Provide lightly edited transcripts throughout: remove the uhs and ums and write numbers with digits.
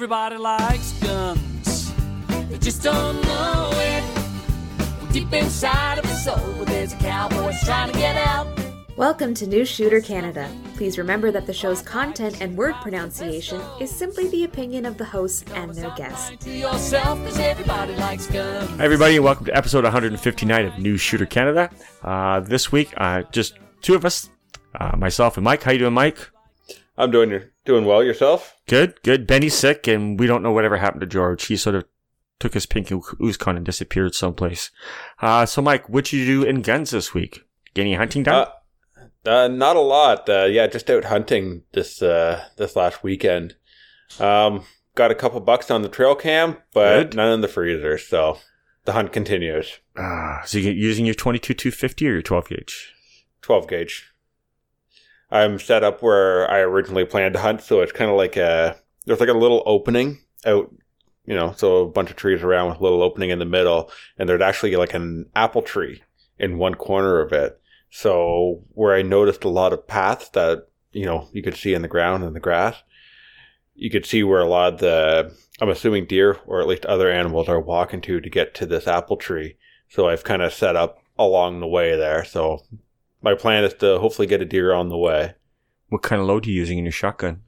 everybody likes guns. They just don't know it. Deep inside of the soul, there's a cowboy trying to get out. Welcome to New Shooter Canada. Please remember that the show's content and word pronunciation is simply the opinion of the hosts and their guests. Hi everybody, and welcome to episode 159 of New Shooter Canada. This week, just two of us, myself and Mike. How you doing, Mike? I'm doing well. Yourself? Good. Benny's sick, and we don't know whatever happened to George. He sort of took his pink oozcon and disappeared someplace. So Mike, what'd you do in guns this week? Get any hunting done? Not a lot. Just out hunting this last weekend. Got a couple bucks on the trail cam, but Good. None in the freezer. So the hunt continues. So you're using your 22-250 or your 12 gauge? 12 gauge. I'm set up where I originally planned to hunt, so it's kind of like there's like a little opening out, so a bunch of trees around with a little opening in the middle, and there's actually like an apple tree in one corner of it. So where I noticed a lot of paths that, you could see in the ground and the grass, you could see where a lot of the, I'm assuming deer or at least other animals are walking to get to this apple tree. So I've kind of set up along the way there. So my plan is to hopefully get a deer on the way. What kind of load are you using in your shotgun?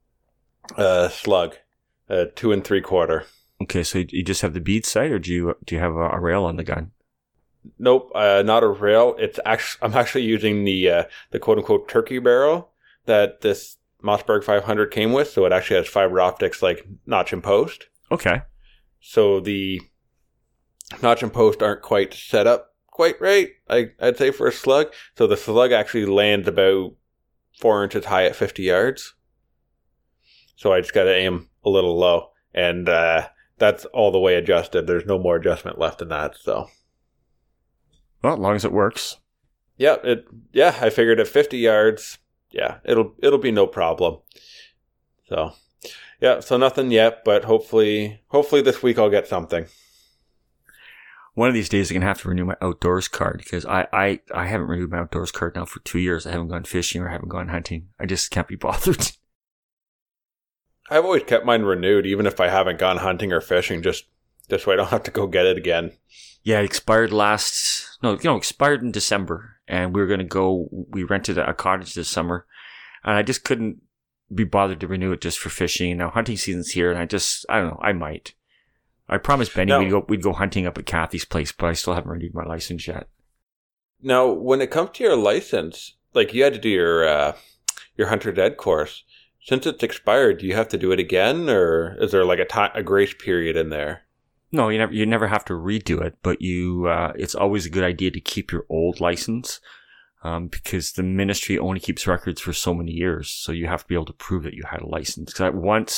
Slug, 2 3/4. Okay, so you just have the bead sight, or do you have a rail on the gun? Nope, not a rail. I'm actually using the quote unquote turkey barrel that this Mossberg 500 came with. So it actually has fiber optics like notch and post. Okay. So the notch and post aren't quite set up quite right, I'd say, for a slug. So the slug actually lands about 4 inches high at 50 yards. So I just got to aim a little low. And that's all the way adjusted. There's no more adjustment left in that. So, well, as long as it works. Yeah, I figured at 50 yards, it'll be no problem. So, so nothing yet, but hopefully this week I'll get something. One of these days I'm going to have to renew my outdoors card, because I haven't renewed my outdoors card now for 2 years. I haven't gone fishing or I haven't gone hunting. I just can't be bothered. I've always kept mine renewed, even if I haven't gone hunting or fishing, just so I don't have to go get it again. Yeah, it expired expired in December, and we rented a cottage this summer, and I just couldn't be bothered to renew it just for fishing. Now hunting season's here, and I don't know, I might. I promised Benny we'd go hunting up at Kathy's place, but I still haven't renewed my license yet. Now, when it comes to your license, like you had to do your Hunter's Ed course. Since it's expired, do you have to do it again, or is there like a grace period in there? No, you never have to redo it, but it's always a good idea to keep your old license, because the ministry only keeps records for so many years, so you have to be able to prove that you had a license. Because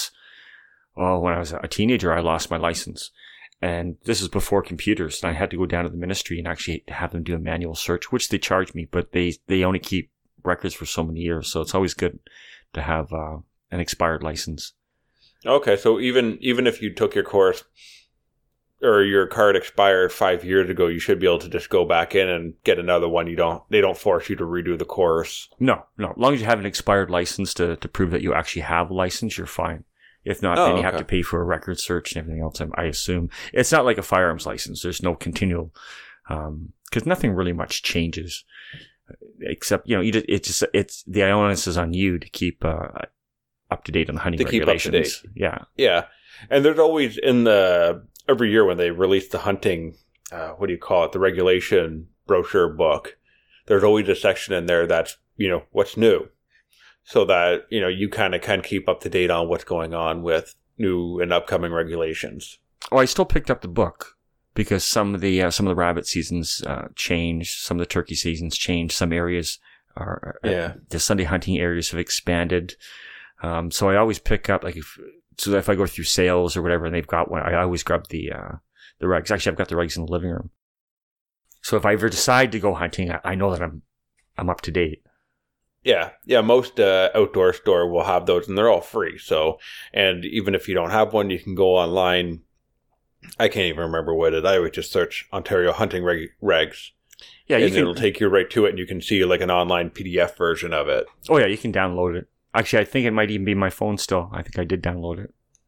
when I was a teenager, I lost my license, and this is before computers, and I had to go down to the ministry and actually have them do a manual search, which they charged me, but they only keep records for so many years, so it's always good to have an expired license. Okay, so even if you took your course or your card expired 5 years ago, you should be able to just go back in and get another one. They don't force you to redo the course. No. As long as you have an expired license to prove that you actually have a license, you're fine. If not, then you have to pay for a record search and everything else, I assume. It's not like a firearms license. There's no continual, because nothing really much changes, except, it's the onus is on you to keep up to date on the hunting regulations. Keep up to date. Yeah. Yeah. And there's always every year when they release the hunting, the regulation brochure book, there's always a section in there that's, what's new. So that, you kind of can keep up to date on what's going on with new and upcoming regulations. Oh, I still picked up the book because some of the rabbit seasons changed, some of the turkey seasons changed, some areas the Sunday hunting areas have expanded. So I always pick up if I go through sales or whatever and they've got one, I always grab the regs. Actually, I've got the regs in the living room. So if I ever decide to go hunting, I know that I'm up to date. Yeah. Most outdoor store will have those, and they're all free. So, and even if you don't have one, you can go online. I can't even remember what it is. I would just search Ontario hunting regs. Yeah, it'll take you right to it, and you can see like an online PDF version of it. Oh yeah, you can download it. Actually, I think it might even be my phone still. I think I did download it.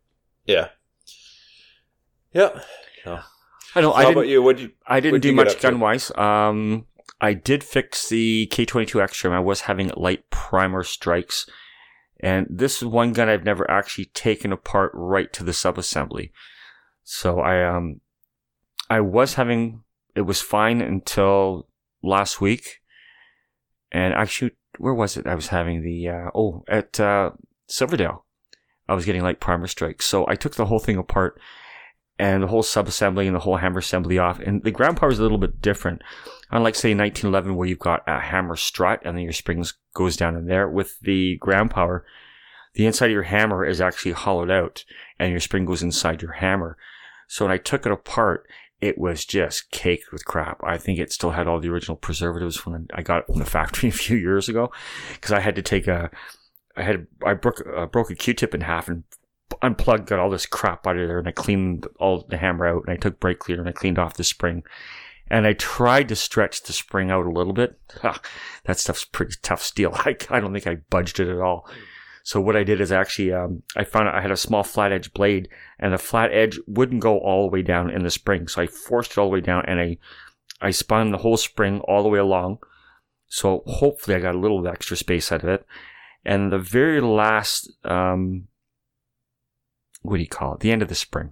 Yeah. Yeah. So. I know. How about you? I didn't do you much get up to? gun wise. I did fix the K22 Extreme. I was having light primer strikes, and this is one gun I've never actually taken apart right to the subassembly. So I was having, it was fine until last week, and actually, where was it? I was having at Silverdale. I was getting light primer strikes, so I took the whole thing apart and the whole subassembly and the whole hammer assembly off. And the ground power is a little bit different. Unlike, say, 1911, where you've got a hammer strut and then your springs goes down in there. With the ground power, the inside of your hammer is actually hollowed out and your spring goes inside your hammer. So when I took it apart, it was just caked with crap. I think it still had all the original preservatives when I got it from the factory a few years ago. Because I had to take I broke a Q-tip in half and unplugged, got all this crap out of there, and I cleaned all the hammer out, and I took brake cleaner and I cleaned off the spring, and I tried to stretch the spring out a little bit. That stuff's pretty tough steel. I don't think I budged it at all. So what I did is actually, I found out I had a small flat edge blade, and the flat edge wouldn't go all the way down in the spring, so I forced it all the way down, and I spun the whole spring all the way along. So hopefully I got a little extra space out of it. And the very last, what do you call it? The end of the spring.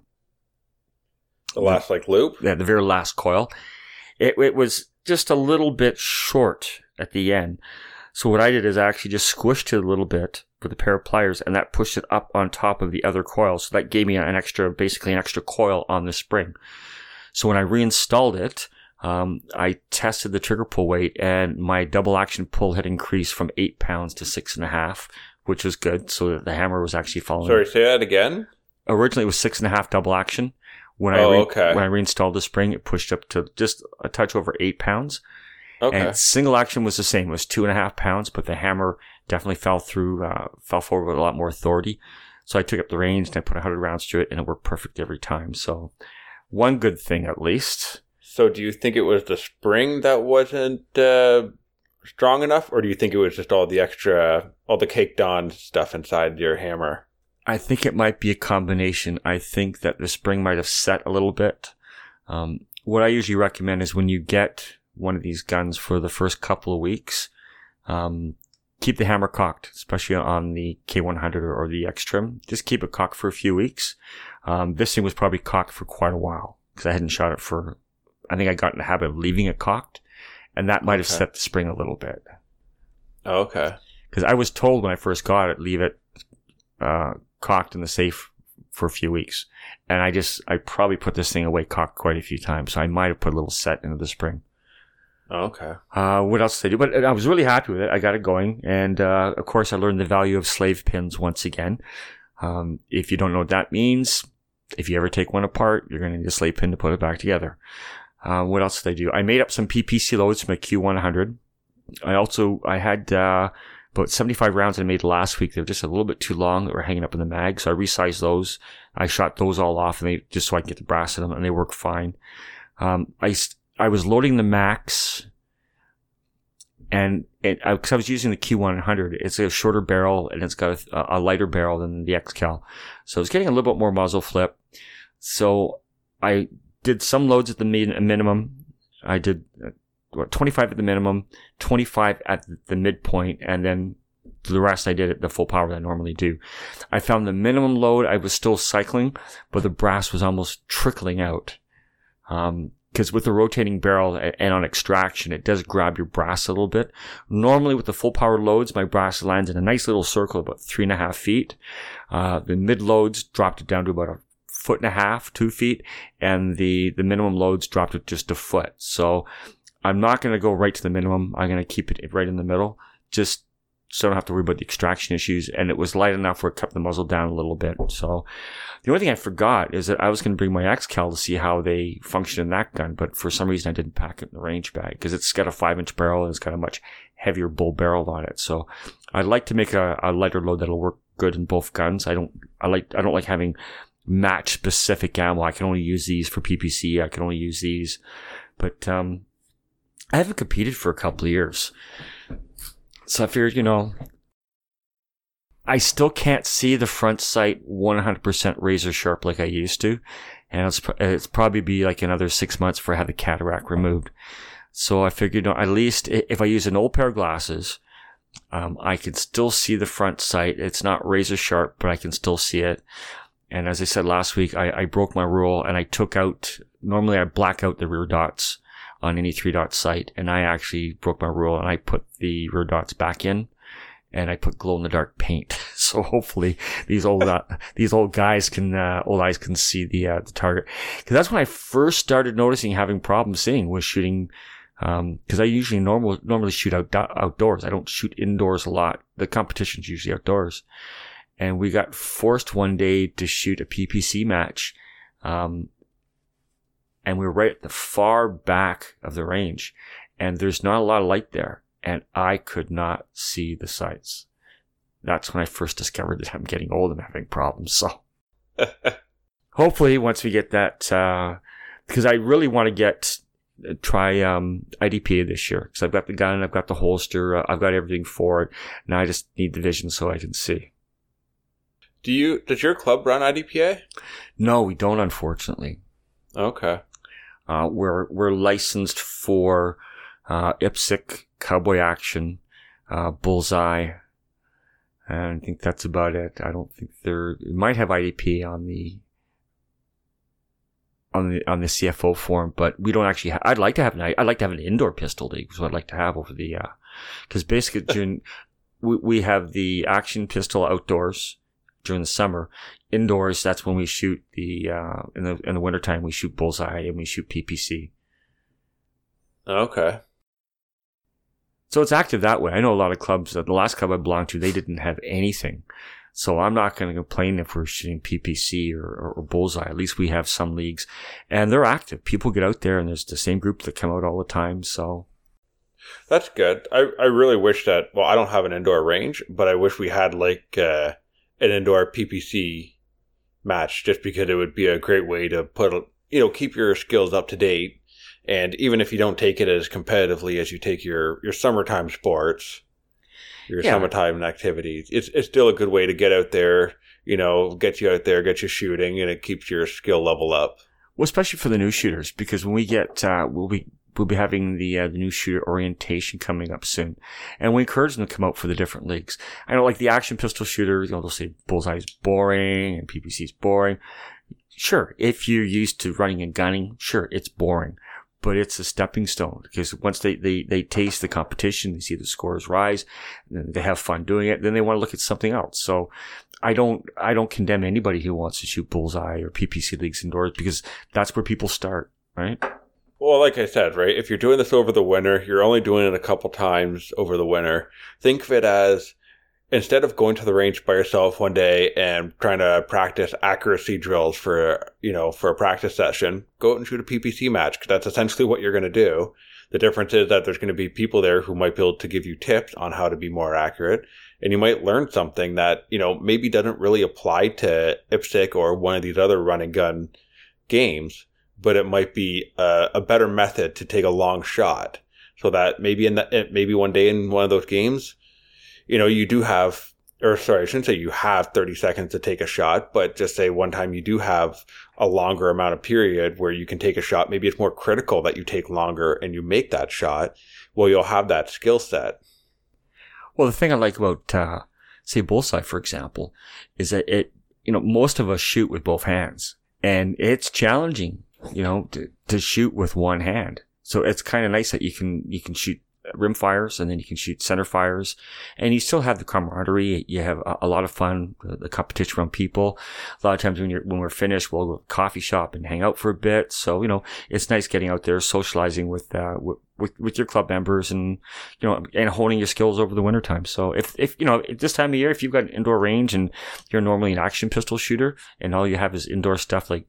The last loop? Yeah, the very last coil. It was just a little bit short at the end. So what I did is I actually just squished it a little bit with a pair of pliers, and that pushed it up on top of the other coil. So that gave me basically an extra coil on the spring. So when I reinstalled it, I tested the trigger pull weight, and my double action pull had increased from 8 pounds to 6.5, which was good. So that the hammer was actually following. Sorry, say that again? Originally it was 6.5 double action. When I reinstalled the spring, it pushed up to just a touch over 8 pounds. Okay. And single action was the same. It was 2.5 pounds, but the hammer definitely fell forward with a lot more authority. So I took up the range and I put 100 rounds through it, and it worked perfect every time. So one good thing at least. So do you think it was the spring that wasn't strong enough, or do you think it was just all the caked on stuff inside your hammer? I think it might be a combination. I think that the spring might have set a little bit. What I usually recommend is when you get one of these guns for the first couple of weeks, keep the hammer cocked, especially on the K100 or the X-Trim. Just keep it cocked for a few weeks. This thing was probably cocked for quite a while because I hadn't shot it I think I got in the habit of leaving it cocked, and that might have set the spring a little bit. Oh, okay. Because I was told when I first got it, leave it cocked in the safe for a few weeks. And I probably put this thing away cocked quite a few times, so I might have put a little set into the spring. Oh, okay. What else did I do? But I was really happy with it. I got it going. And, of course, I learned the value of slave pins once again. If you don't know what that means, if you ever take one apart, you're going to need a slave pin to put it back together. What else did I do? I made up some PPC loads from a Q100. I had about 75 rounds I made last week. They were just a little bit too long. They were hanging up in the mag, so I resized those. I shot those all off, and just so I could get the brass in them, and they work fine. I was loading the Max, and because I was using the Q100, it's a shorter barrel, and it's got a lighter barrel than the XCal. So I was getting a little bit more muzzle flip. So I did some loads at the minimum. I did 25 at the minimum, 25 at the midpoint, and then the rest I did at the full power that I normally do. I found the minimum load I was still cycling, but the brass was almost trickling out. Because with the rotating barrel and on extraction, it does grab your brass a little bit. Normally with the full power loads, my brass lands in a nice little circle about 3.5 feet. The mid loads dropped it down to about 1.5 feet, 2 feet, and the minimum loads dropped it just a foot. So I'm not going to go right to the minimum. I'm going to keep it right in the middle, just so I don't have to worry about the extraction issues. And it was light enough where it kept the muzzle down a little bit. So the only thing I forgot is that I was going to bring my XCal to see how they function in that gun, but for some reason I didn't pack it in the range bag because it's got a 5-inch barrel and it's got a much heavier bull barrel on it. So I'd like to make a lighter load that'll work good in both guns. I don't like having match specific ammo. I can only use these for PPC. I can only use these, but I haven't competed for a couple of years. So I figured, I still can't see the front sight 100% razor sharp like I used to. And it's probably be like another 6 months before I have the cataract removed. So I figured, at least if I use an old pair of glasses, I can still see the front sight. It's not razor sharp, but I can still see it. And as I said last week, I broke my rule and I took out, normally I black out the rear dots on any 3-dot sight. And I actually broke my rule and I put the rear dots back in and I put glow in the dark paint. So hopefully these old eyes can see the target. Cause that's when I first started noticing having problems seeing, was shooting. Cause I usually normally shoot outdoors. I don't shoot indoors a lot. The competition's usually outdoors. And we got forced one day to shoot a PPC match. And we were right at the far back of the range and there's not a lot of light there and I could not see the sights. That's when I first discovered that I'm getting old and having problems. So hopefully once we get that, because I really want to try IDPA this year because I've got the gun, I've got the holster, I've got everything for it. Now I just need the vision so I can see. Does your club run IDPA? No, we don't, unfortunately. Okay. We're licensed for IPSC, Cowboy Action, Bullseye, and I think that's about it. I don't think it might have IDP on the CFO form, but we don't actually I'd like to have an indoor pistol league, is what I'd like to have over the because basically we have the action pistol outdoors during the summer. Indoors, that's when we shoot in the wintertime we shoot Bullseye and we shoot PPC. Okay. So it's active that way. I know a lot of clubs, the last club I belonged to, they didn't have anything. So I'm not going to complain if we're shooting PPC or Bullseye. At least we have some leagues and they're active. People get out there and there's the same group that come out all the time. So that's good. I really wish that, well, I don't have an indoor range, but I wish we had like an indoor PPC match just because it would be a great way to keep your skills up to date. And even if you don't take it as competitively as you take your summertime sports, your summertime activities, it's still a good way to get out there, get you out there, get you shooting, and it keeps your skill level up. Well, especially for the new shooters, because when we get, we'll be having the new shooter orientation coming up soon, and we encourage them to come out for the different leagues. I know, like the action pistol shooters, they'll say Bullseye is boring and PPC is boring. Sure, if you're used to running and gunning, sure, it's boring. But it's a stepping stone because once they taste the competition, they see the scores rise, they have fun doing it, then they want to look at something else. So I don't condemn anybody who wants to shoot Bullseye or PPC leagues indoors because that's where people start, right? Well, like I said, right, if you're doing this over the winter, you're only doing it a couple times over the winter. Think of it as, instead of going to the range by yourself one day and trying to practice accuracy drills for a practice session, go out and shoot a PPC match because that's essentially what you're going to do. The difference is that there's going to be people there who might be able to give you tips on how to be more accurate. And you might learn something that, maybe doesn't really apply to IPSC or one of these other run and gun games, but it might be a better method to take a long shot so that maybe one day in one of those games, you do have, or sorry, I shouldn't say you have 30 seconds to take a shot, but just say one time you do have a longer amount of period where you can take a shot. Maybe it's more critical that you take longer and you make that shot. Well, you'll have that skill set. Well, the thing I like about, say Bullseye, for example, is that most of us shoot with both hands and it's challenging, to shoot with one hand. So it's kind of nice that you can shoot rim fires and then you can shoot center fires and you still have the camaraderie. You have a lot of fun, the competition around people. A lot of times when we're finished, we'll go to a coffee shop and hang out for a bit. So, it's nice getting out there, socializing with your club members and, and honing your skills over the wintertime. So if this time of year, if you've got an indoor range and you're normally an action pistol shooter and all you have is indoor stuff like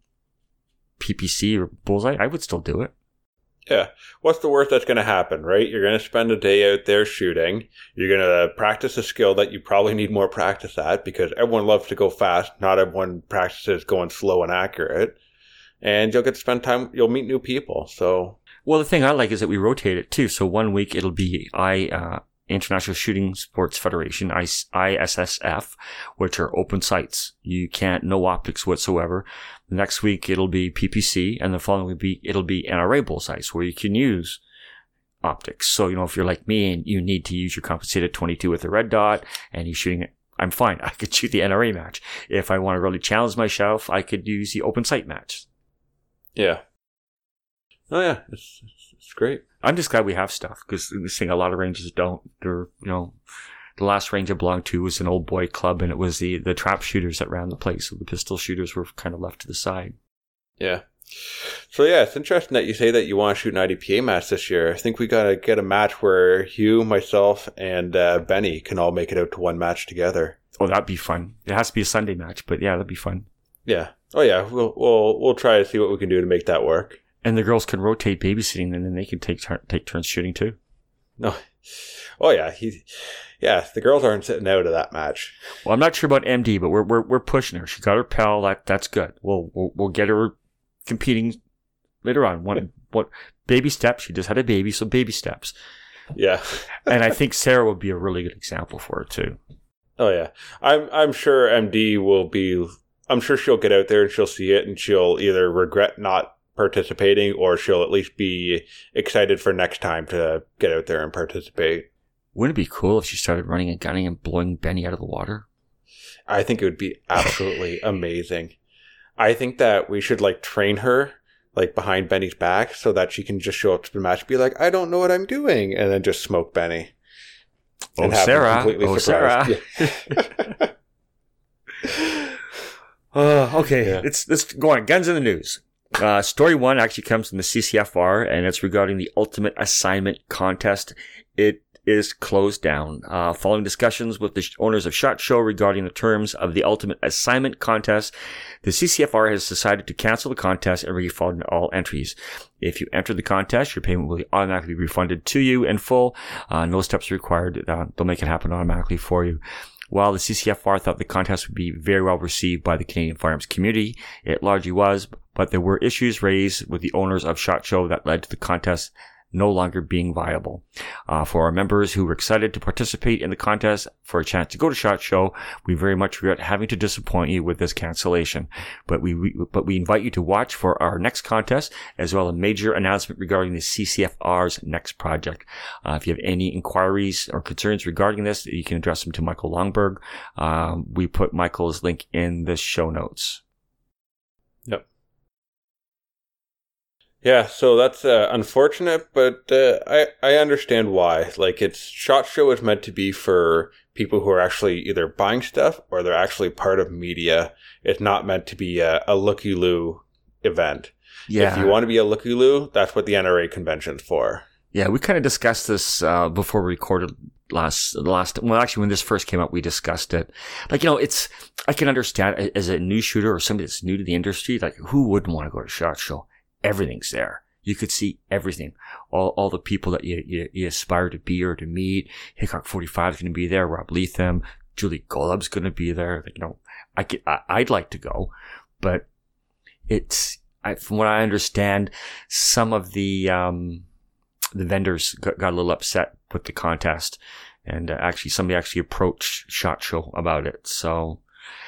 PPC or Bullseye, I would still do it. Yeah. What's the worst that's going to happen, right? You're going to spend a day out there shooting. You're going to practice a skill that you probably need more practice at because everyone loves to go fast. Not everyone practices going slow and accurate. And you'll get to spend time, you'll meet new people. So, well, the thing I like is that we rotate it too. So one week it'll be International Shooting Sports Federation, ISSF, which are open sites. You can't, no optics whatsoever. The next week it'll be PPC, and the following week it'll be NRA bull sites where you can use optics. So, if you're like me and you need to use your compensated 22 with a red dot and you're shooting it, I'm fine. I could shoot the NRA match. If I want to really challenge myself, I could use the open site match. Yeah. Oh yeah, it's great. I'm just glad we have stuff, because we're seeing a lot of ranges don't. They're, the last range I belonged to was an old boy club, and it was the trap shooters that ran the place. So the pistol shooters were kind of left to the side. Yeah. So yeah, it's interesting that you say that you want to shoot an IDPA match this year. I think we got to get a match where you, myself, and Benny can all make it out to one match together. Oh, that'd be fun. It has to be a Sunday match, but yeah, that'd be fun. Yeah. Oh yeah, we'll try to see what we can do to make that work. And the girls can rotate babysitting, and then they can take turns shooting too. No. Oh yeah, the girls aren't sitting out of that match. Well, I'm not sure about MD, but we're pushing her. She got her pal. That's good. We'll get her competing later on. What baby steps? She just had a baby, so baby steps. Yeah. And I think Sarah would be a really good example for her too. Oh yeah, I'm sure MD will be. I'm sure she'll get out there and she'll see it, and she'll either regret not participating, or she'll at least be excited for next time to get out there and participate. Wouldn't it be cool if she started running and gunning and blowing Benny out of the water? I think it would be absolutely amazing. I think that we should train her behind Benny's back so that she can just show up to the match and be like, I don't know what I'm doing, and then just smoke Benny. Oh, Sarah. Oh, Sarah. Yeah. Okay, Yeah. Let's go on. Guns in the news. Story 1 actually comes from the CCFR, and it's regarding the Ultimate Assignment Contest. It is closed down. Following discussions with the owners of SHOT Show regarding the terms of the Ultimate Assignment Contest, the CCFR has decided to cancel the contest and refund all entries. If you enter the contest, your payment will automatically be refunded to you in full. No steps required. They'll make it happen automatically for you. While the CCFR thought the contest would be very well received by the Canadian firearms community, it largely was, but there were issues raised with the owners of SHOT Show that led to the contest no longer being viable. For our members who were excited to participate in the contest for a chance to go to SHOT Show, we very much regret having to disappoint you with this cancellation. But we invite you to watch for our next contest, as well as a major announcement regarding the CCFR's next project. If you have any inquiries or concerns regarding this, you can address them to Michael Longberg. We put Michael's link in the show notes. Yep. Yeah, so that's unfortunate, but I understand why. SHOT Show is meant to be for people who are actually either buying stuff or they're actually part of media. It's not meant to be a looky-loo event. Yeah. If you want to be a looky-loo, that's what the NRA convention's for. Yeah, we kind of discussed this before we recorded actually when this first came up, we discussed it. I can understand as a new shooter or somebody that's new to the industry, who wouldn't want to go to SHOT Show? Everything's there. You could see everything. All the people that you aspire to be or to meet. Hickok 45 is going to be there. Rob Leatham, Julie Golub's going to be there. I'd like to go, but from what I understand, some of the vendors got a little upset with the contest, and somebody approached SHOT Show about it. So,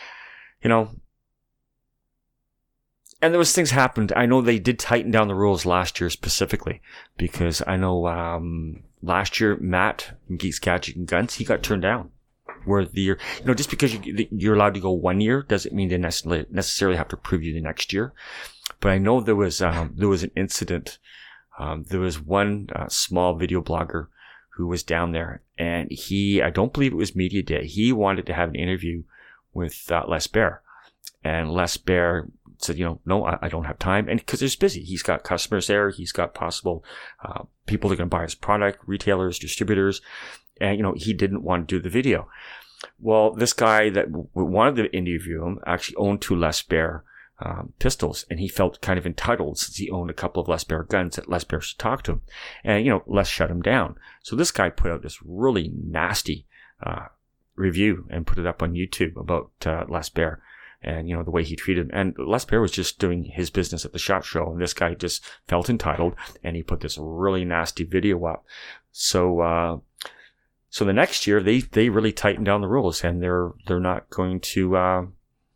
and there was things happened. I know they did tighten down the rules last year specifically, because I know last year Matt from Geeks Gadget and Guns, he got turned down. Where the year, just because you're allowed to go 1 year doesn't mean they necessarily have to approve you the next year. But I know there was an incident. There was one small video blogger who was down there, and I don't believe it was Media Day. He wanted to have an interview with Les Bear, and Les Bear said, no, I don't have time. And because he's busy, he's got customers there. He's got possible people that are going to buy his product, retailers, distributors. And, he didn't want to do the video. Well, this guy that wanted to interview him actually owned 2 Les Bear pistols. And he felt kind of entitled, since he owned a couple of Les Bear guns, that Les Bear should talk to him. And, Les shut him down. So this guy put out this really nasty review and put it up on YouTube about Les Bear. And, the way he treated him. And Les Bear was just doing his business at the SHOT Show. And this guy just felt entitled. And he put this really nasty video up. So, So the next year, they really tighten down the rules, and they're not going to.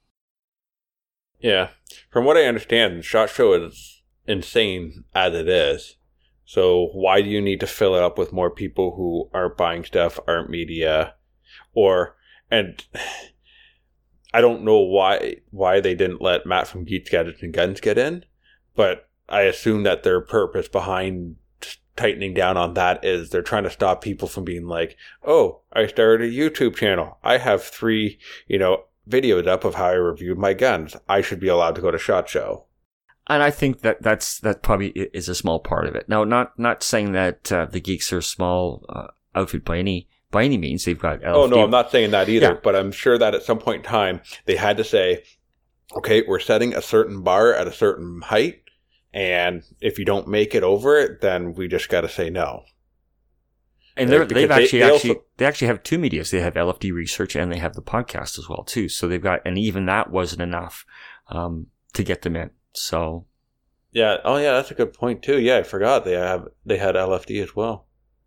Yeah, from what I understand, the SHOT Show is insane as it is. So why do you need to fill it up with more people who aren't buying stuff, aren't media, and I don't know why they didn't let Matt from Geeks, Gadgets, and Guns get in, but I assume that their purpose behind tightening down on that is they're trying to stop people from being like, oh, I started a YouTube channel. I have 3, videos up of how I reviewed my guns. I should be allowed to go to SHOT Show. And I think that probably is a small part of it. Now, not saying that the Geeks are a small outfit by any means. They've got LFD. Oh, no, I'm not saying that either, Yeah. but I'm sure that at some point in time, they had to say, okay, we're setting a certain bar at a certain height, and if you don't make it over it, then we just got to say no. And they actually have 2 medias. They have LFD Research and they have the podcast as well too. So they've got, and even that wasn't enough to get them in. So yeah, oh yeah, that's a good point too. Yeah, I forgot they had LFD as well.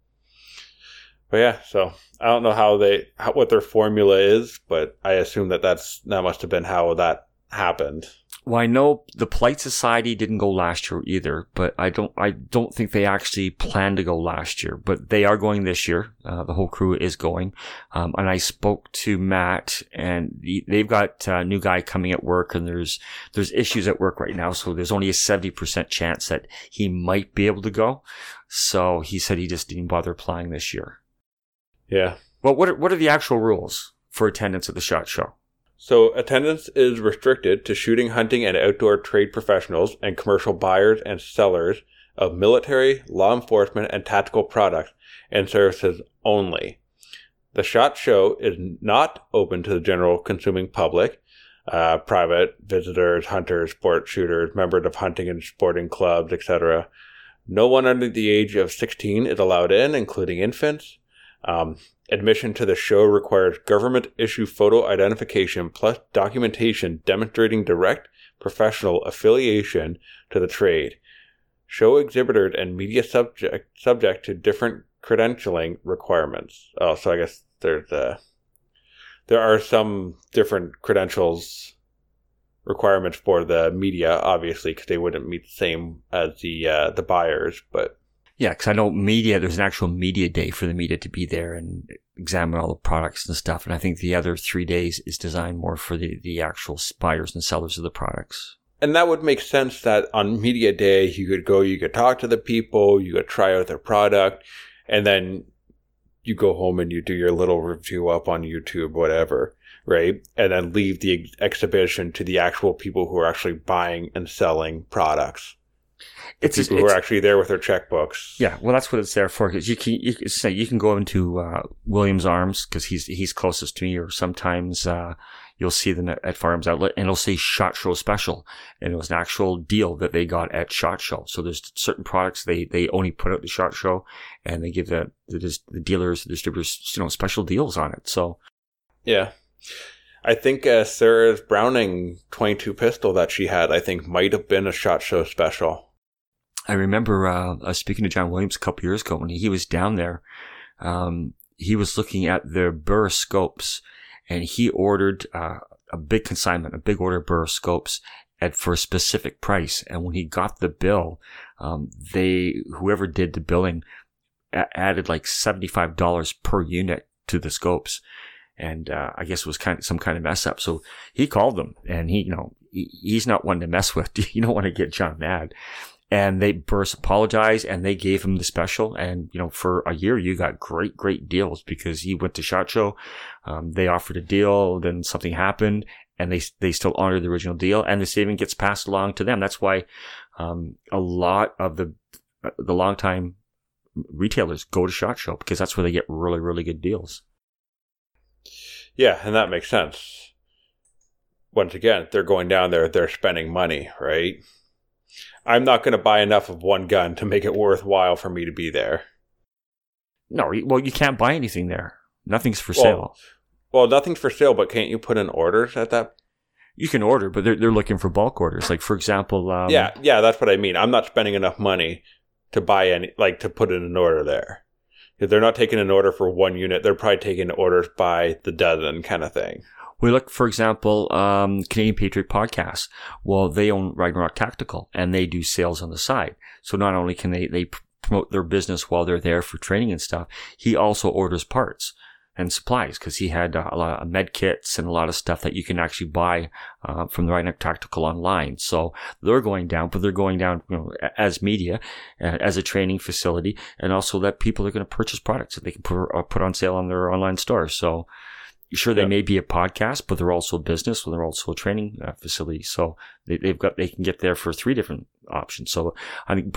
But yeah, so I don't know what their formula is, but I assume that must have been how that happened. Well, I know the Polite Society didn't go last year either, but I don't think they actually planned to go last year, but they are going this year. The whole crew is going. And I spoke to Matt, and they've got a new guy coming at work, and there's issues at work right now. So there's only a 70% chance that he might be able to go. So he said he just didn't bother applying this year. Yeah. Well, what are the actual rules for attendance at the SHOT Show? So attendance is restricted to shooting, hunting, and outdoor trade professionals and commercial buyers and sellers of military, law enforcement, and tactical products and services only. The SHOT Show is not open to the general consuming public, private visitors, hunters, sport shooters, members of hunting and sporting clubs, etc. No one under the age of 16 is allowed in, including infants. Admission to the show requires government-issue photo identification plus documentation demonstrating direct professional affiliation to the trade. Show exhibitors and media subject to different credentialing requirements. Oh, so I guess there are some different credentials requirements for the media, obviously, because they wouldn't meet the same as the buyers, but. Yeah, because I know there's an actual media day for the media to be there and examine all the products and stuff. And I think the other 3 days is designed more for the actual buyers and sellers of the products. And that would make sense that on media day, you could talk to the people, you could try out their product, and then you go home and you do your little review up on YouTube, whatever, right? And then leave the exhibition to the actual people who are actually buying and selling products. People who are actually there with their checkbooks. Yeah, well, that's what it's there for. Because you can go into Williams Arms because he's closest to me, or sometimes you'll see them at Firearms Outlet, and it'll say SHOT Show Special, and it was an actual deal that they got at SHOT Show. So there's certain products they only put out the SHOT Show, and they give the dealers, the distributors, special deals on it. So yeah. I think Sarah's Browning .22 pistol that she had, I think, might have been a SHOT Show special. I remember I was speaking to John Williams a couple years ago when he was down there. He was looking at the Burr scopes, and he ordered a big order of Burr scopes for a specific price. And when he got the bill, whoever did the billing added like $75 per unit to the scopes. And I guess it was some kind of mess up. So he called them, and he's not one to mess with. You don't want to get John mad. And Burris apologized, and they gave him the special. And, for a year, you got great, great deals because he went to SHOT Show. They offered a deal, then something happened, and they still honored the original deal, and the saving gets passed along to them. That's why a lot of the longtime retailers go to SHOT Show, because that's where they get really, really good deals. Yeah, and that makes sense. Once again, they're going down there, they're spending money, right? I'm not going to buy enough of one gun to make it worthwhile for me to be there. No, well, you can't buy anything there. Nothing's for sale. Well, nothing's for sale, but can't you put in orders at that? You can order, but they're looking for bulk orders. Like, for example... Yeah, that's what I mean. I'm not spending enough money to buy to put in an order there. They're not taking an order for one unit. They're probably taking orders by the dozen kind of thing. We look, for example, Canadian Patriot Podcast. Well, they own Ragnarok Tactical, and they do sales on the side. So not only can they promote their business while they're there for training and stuff, he also orders parts and supplies, because he had a lot of med kits and a lot of stuff that you can actually buy from the Ragnarok Tactical online. So they're going down, but they're going down, as media, as a training facility, and also that people are going to purchase products that they can put on sale on their online store. So sure, they may be a podcast, but they're also a business, or they're also a training facility. So they can get there for 3 different options. So I think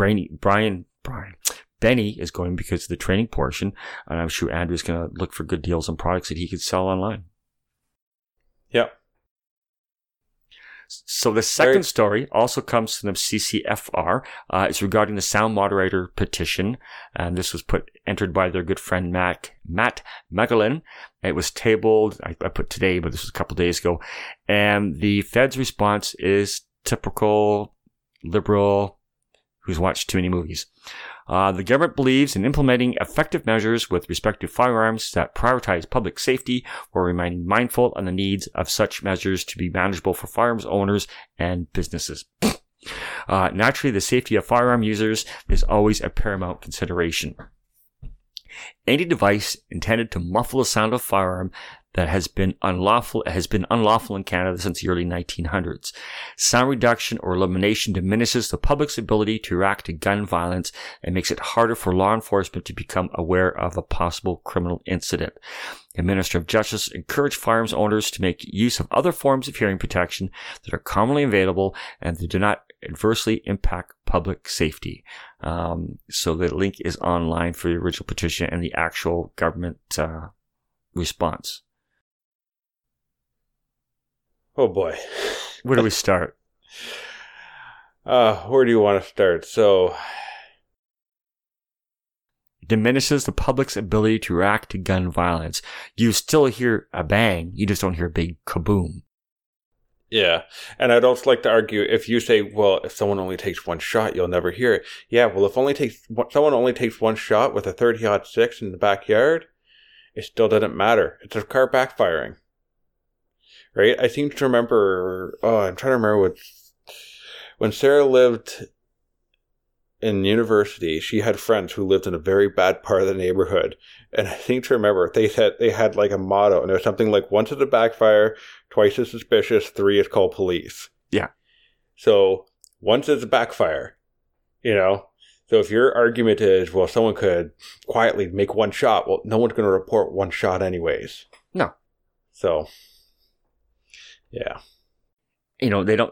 Benny is going because of the training portion, and I'm sure Andrew's going to look for good deals on products that he could sell online. Yep. So the second story also comes from the CCFR. It's regarding the sound moderator petition, and this was entered by their good friend Matt Megalin. It was tabled, I put today, but this was a couple of days ago, and the Fed's response is typical liberal who's watched too many movies. The government believes in implementing effective measures with respect to firearms that prioritize public safety, while remaining mindful on the needs of such measures to be manageable for firearms owners and businesses. Naturally, the safety of firearm users is always a paramount consideration. Any device intended to muffle the sound of a firearm that has been unlawful in Canada since the early 1900s. Sound reduction or elimination diminishes the public's ability to react to gun violence and makes it harder for law enforcement to become aware of a possible criminal incident. The Minister of Justice encouraged firearms owners to make use of other forms of hearing protection that are commonly available and that do not adversely impact public safety. So the link is online for the original petition and the actual government response. Oh boy. Where do we start? Where do you want to start? So, diminishes the public's ability to react to gun violence. You still hear a bang, you just don't hear a big kaboom. Yeah, and I'd also like to argue, if you say, well, if someone only takes one shot, you'll never hear it. Yeah, well, if someone only takes one shot with a 30-06 in the backyard, it still doesn't matter. It's a car backfiring. Right? I seem to remember, I'm trying to remember when Sarah lived in university, she had friends who lived in a very bad part of the neighborhood. And I seem to remember they had like a motto, and it was something like, once it's a backfire, twice as suspicious, 3 is called police. Yeah. So once it's a backfire, so if your argument is, well, someone could quietly make one shot, well, no one's going to report one shot anyways. No. So, yeah. They don't,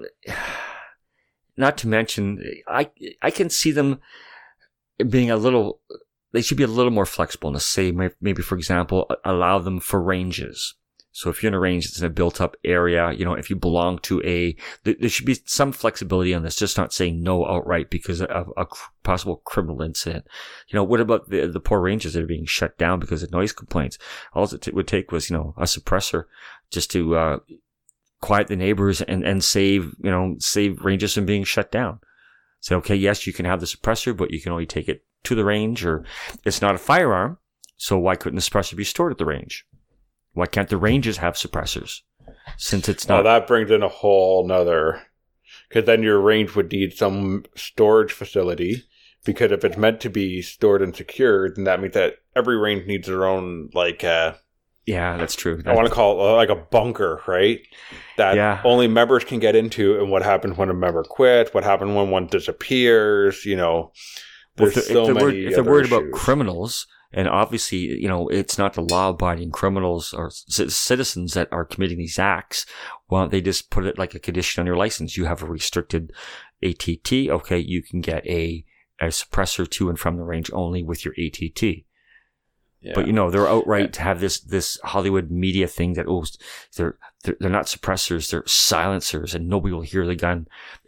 not to mention, I can see them being they should be a little more flexible and say, maybe, for example, allow them for ranges. So if you're in a range that's in a built-up area, if you belong to there should be some flexibility on this, just not saying no outright because of a possible criminal incident. What about the poor ranges that are being shut down because of noise complaints? All it would take was, a suppressor just to quiet the neighbors and save ranges from being shut down. Say, okay, yes, you can have the suppressor, but you can only take it to the range, or it's not a firearm, so why couldn't the suppressor be stored at the range? Why can't the ranges have suppressors? Since it's not... Well, that brings in a whole nother... Because then your range would need some storage facility. Because if it's meant to be stored and secured, then that means that every range needs their own, yeah, that's true. I want to call it like a bunker, right? That only members can get into, and what happens when a member quits, what happens when one disappears, There's so many if they're worried about criminals... And obviously, it's not the law-abiding criminals or citizens that are committing these acts. Why don't they just put it like a condition on your license? You have a restricted ATT. Okay, you can get a suppressor to and from the range only with your ATT. Yeah. But they're outright to have this Hollywood media thing that they're not suppressors, they're silencers, and nobody will hear the gun.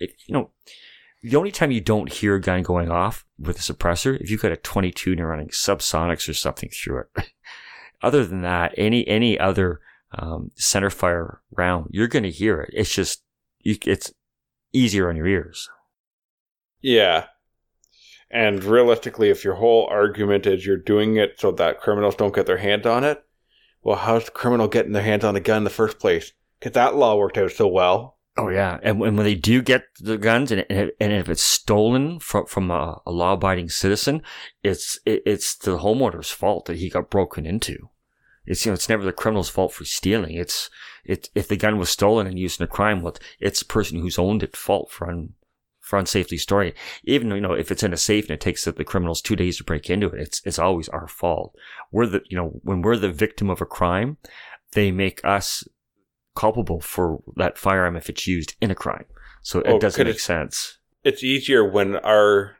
The only time you don't hear a gun going off with a suppressor, if you've got a 22 and you're running subsonics or something through it. Other than that, any other center fire round, you're going to hear it. It's just, it's easier on your ears. Yeah. And realistically, if your whole argument is you're doing it so that criminals don't get their hands on it, well, how's the criminal getting their hands on a gun in the first place? Because that law worked out so well. Oh, yeah. And when they do get the guns, and if it's stolen from a law-abiding citizen, it's the homeowner's fault that he got broken into. It's never the criminal's fault for stealing. If the gun was stolen and used in a crime, well, it's the person who's owned it fault for unsafely storing it. Even, if it's in a safe and it takes the criminals 2 days to break into it, it's always our fault. When we're the victim of a crime, they make us culpable for that firearm if it's used in a crime. So it doesn't make sense. It's easier when our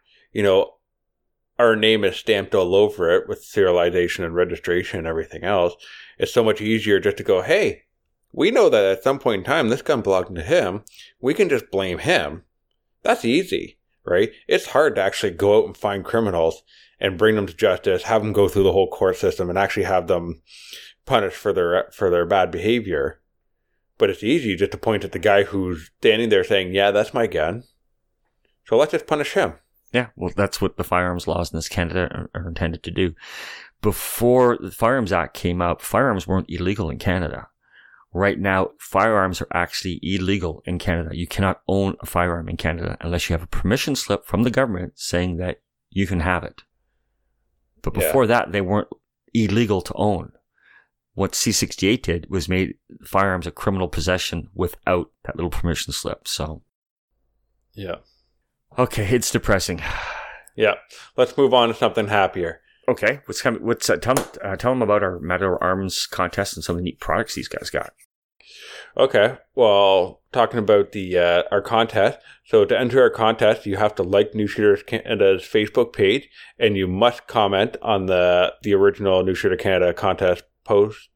name is stamped all over it with serialization and registration and everything else. It's so much easier just to go, hey, we know that at some point in time this gun belonged to him. We can just blame him. That's easy, right? It's hard to actually go out and find criminals and bring them to justice, have them go through the whole court system and actually have them punished for their bad behavior. But it's easy just to point at the guy who's standing there saying, yeah, that's my gun. So let's just punish him. Yeah, well, that's what the firearms laws in this Canada are intended to do. Before the Firearms Act came out, firearms weren't illegal in Canada. Right now, firearms are actually illegal in Canada. You cannot own a firearm in Canada unless you have a permission slip from the government saying that you can have it. But before that, they weren't illegal to own. What C-68 did was made firearms a criminal possession without that little permission slip. So, yeah. Okay, it's depressing. Yeah. Let's move on to something happier. Okay, tell them about our Matador Arms contest and some of the neat products these guys got. Okay, well, talking about our contest. So to enter our contest, you have to like New Shooters Canada's Facebook page, and you must comment on the original New Shooter Canada contest post.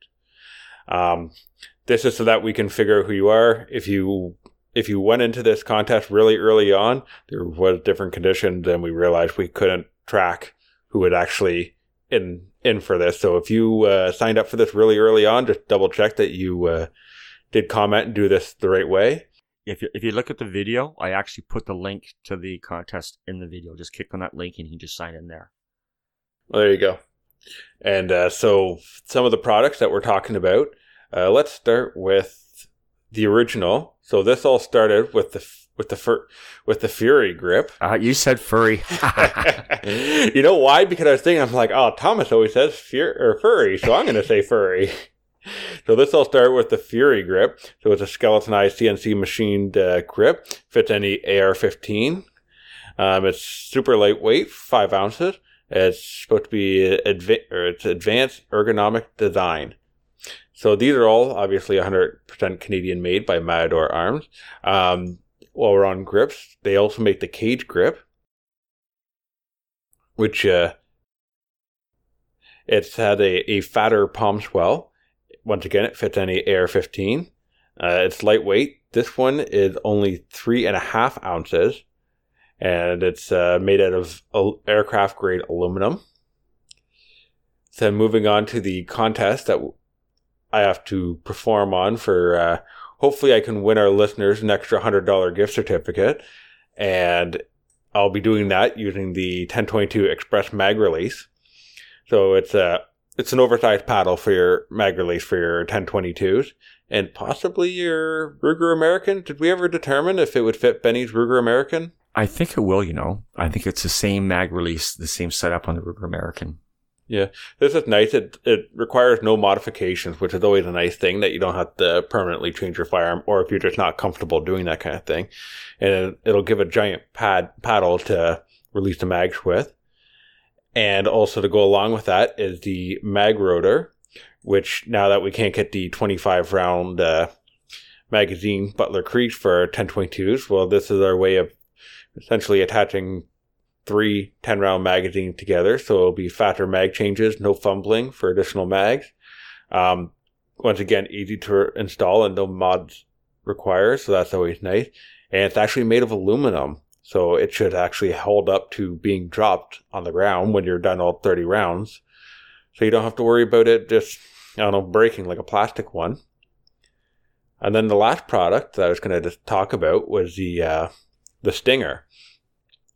This is so that we can figure out who you are. If you went into this contest really early on, there was different conditions, and we realized we couldn't track who would actually in for this. So if you signed up for this really early on, just double check that you did comment and do this the right way. If you look at the video, I actually put the link to the contest in the video. Just click on that link and you can just sign in there. Well, there you go. And so some of the products that we're talking about, let's start with the original. So this all started with the Fury grip. You said furry. You know why? Because I was thinking, I'm like, oh, Thomas always says furry, so I'm going to say furry. So this all started with the Fury grip. So it's a skeletonized CNC machined grip. Fits any AR-15. It's super lightweight, 5 ounces. It's supposed to be it's advanced ergonomic design. So these are all obviously 100% Canadian made by Matador Arms. While we're on grips, they also make the Cage grip, which it's had a fatter palm swell. Once again, it fits any AR-15. It's lightweight. This one is only 3.5 ounces, and it's made out of aircraft grade aluminum. So moving on to the contest that I have to perform on for, hopefully I can win our listeners an extra $100 gift certificate. And I'll be doing that using the 1022 Express mag release. So it's an oversized paddle for your mag release for your 1022s and possibly your Ruger American. Did we ever determine if it would fit Benny's Ruger American? I think it will, I think it's the same mag release, the same setup on the Ruger American. Yeah, this is nice. It requires no modifications, which is always a nice thing, that you don't have to permanently change your firearm, or if you're just not comfortable doing that kind of thing. And it'll give a giant paddle to release the mags with. And also to go along with that is the mag rotor, which now that we can't get the 25 round magazine Butler Creech for 1022s, well, this is our way of essentially attaching 3 10-round magazines together, so it'll be faster mag changes, no fumbling for additional mags. Once again, easy to install and no mods required, so that's always nice. And it's actually made of aluminum, so it should actually hold up to being dropped on the ground when you're done all 30 rounds. So you don't have to worry about it just, breaking like a plastic one. And then the last product that I was going to just talk about was the Stinger.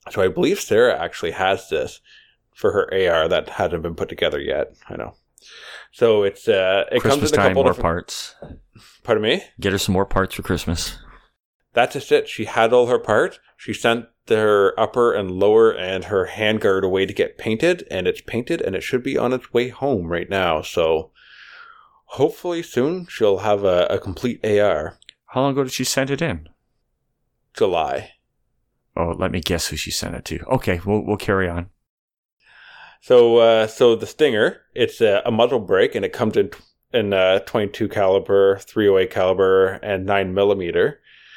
So I believe Sarah actually has this for her AR that hasn't been put together yet. I know. So it Christmas comes in a time, couple more different parts. Pardon me? Get her some more parts for Christmas. That's just it. She had all her parts. She sent her upper and lower and her handguard away to get painted, and it's painted, and it should be on its way home right now. So hopefully soon she'll have a complete AR. How long ago did she send it in? July. Oh, let me guess who she sent it to. Okay, we'll carry on. So the Stinger, it's a muzzle brake, and it comes in 22 caliber, 308 caliber, and 9mm.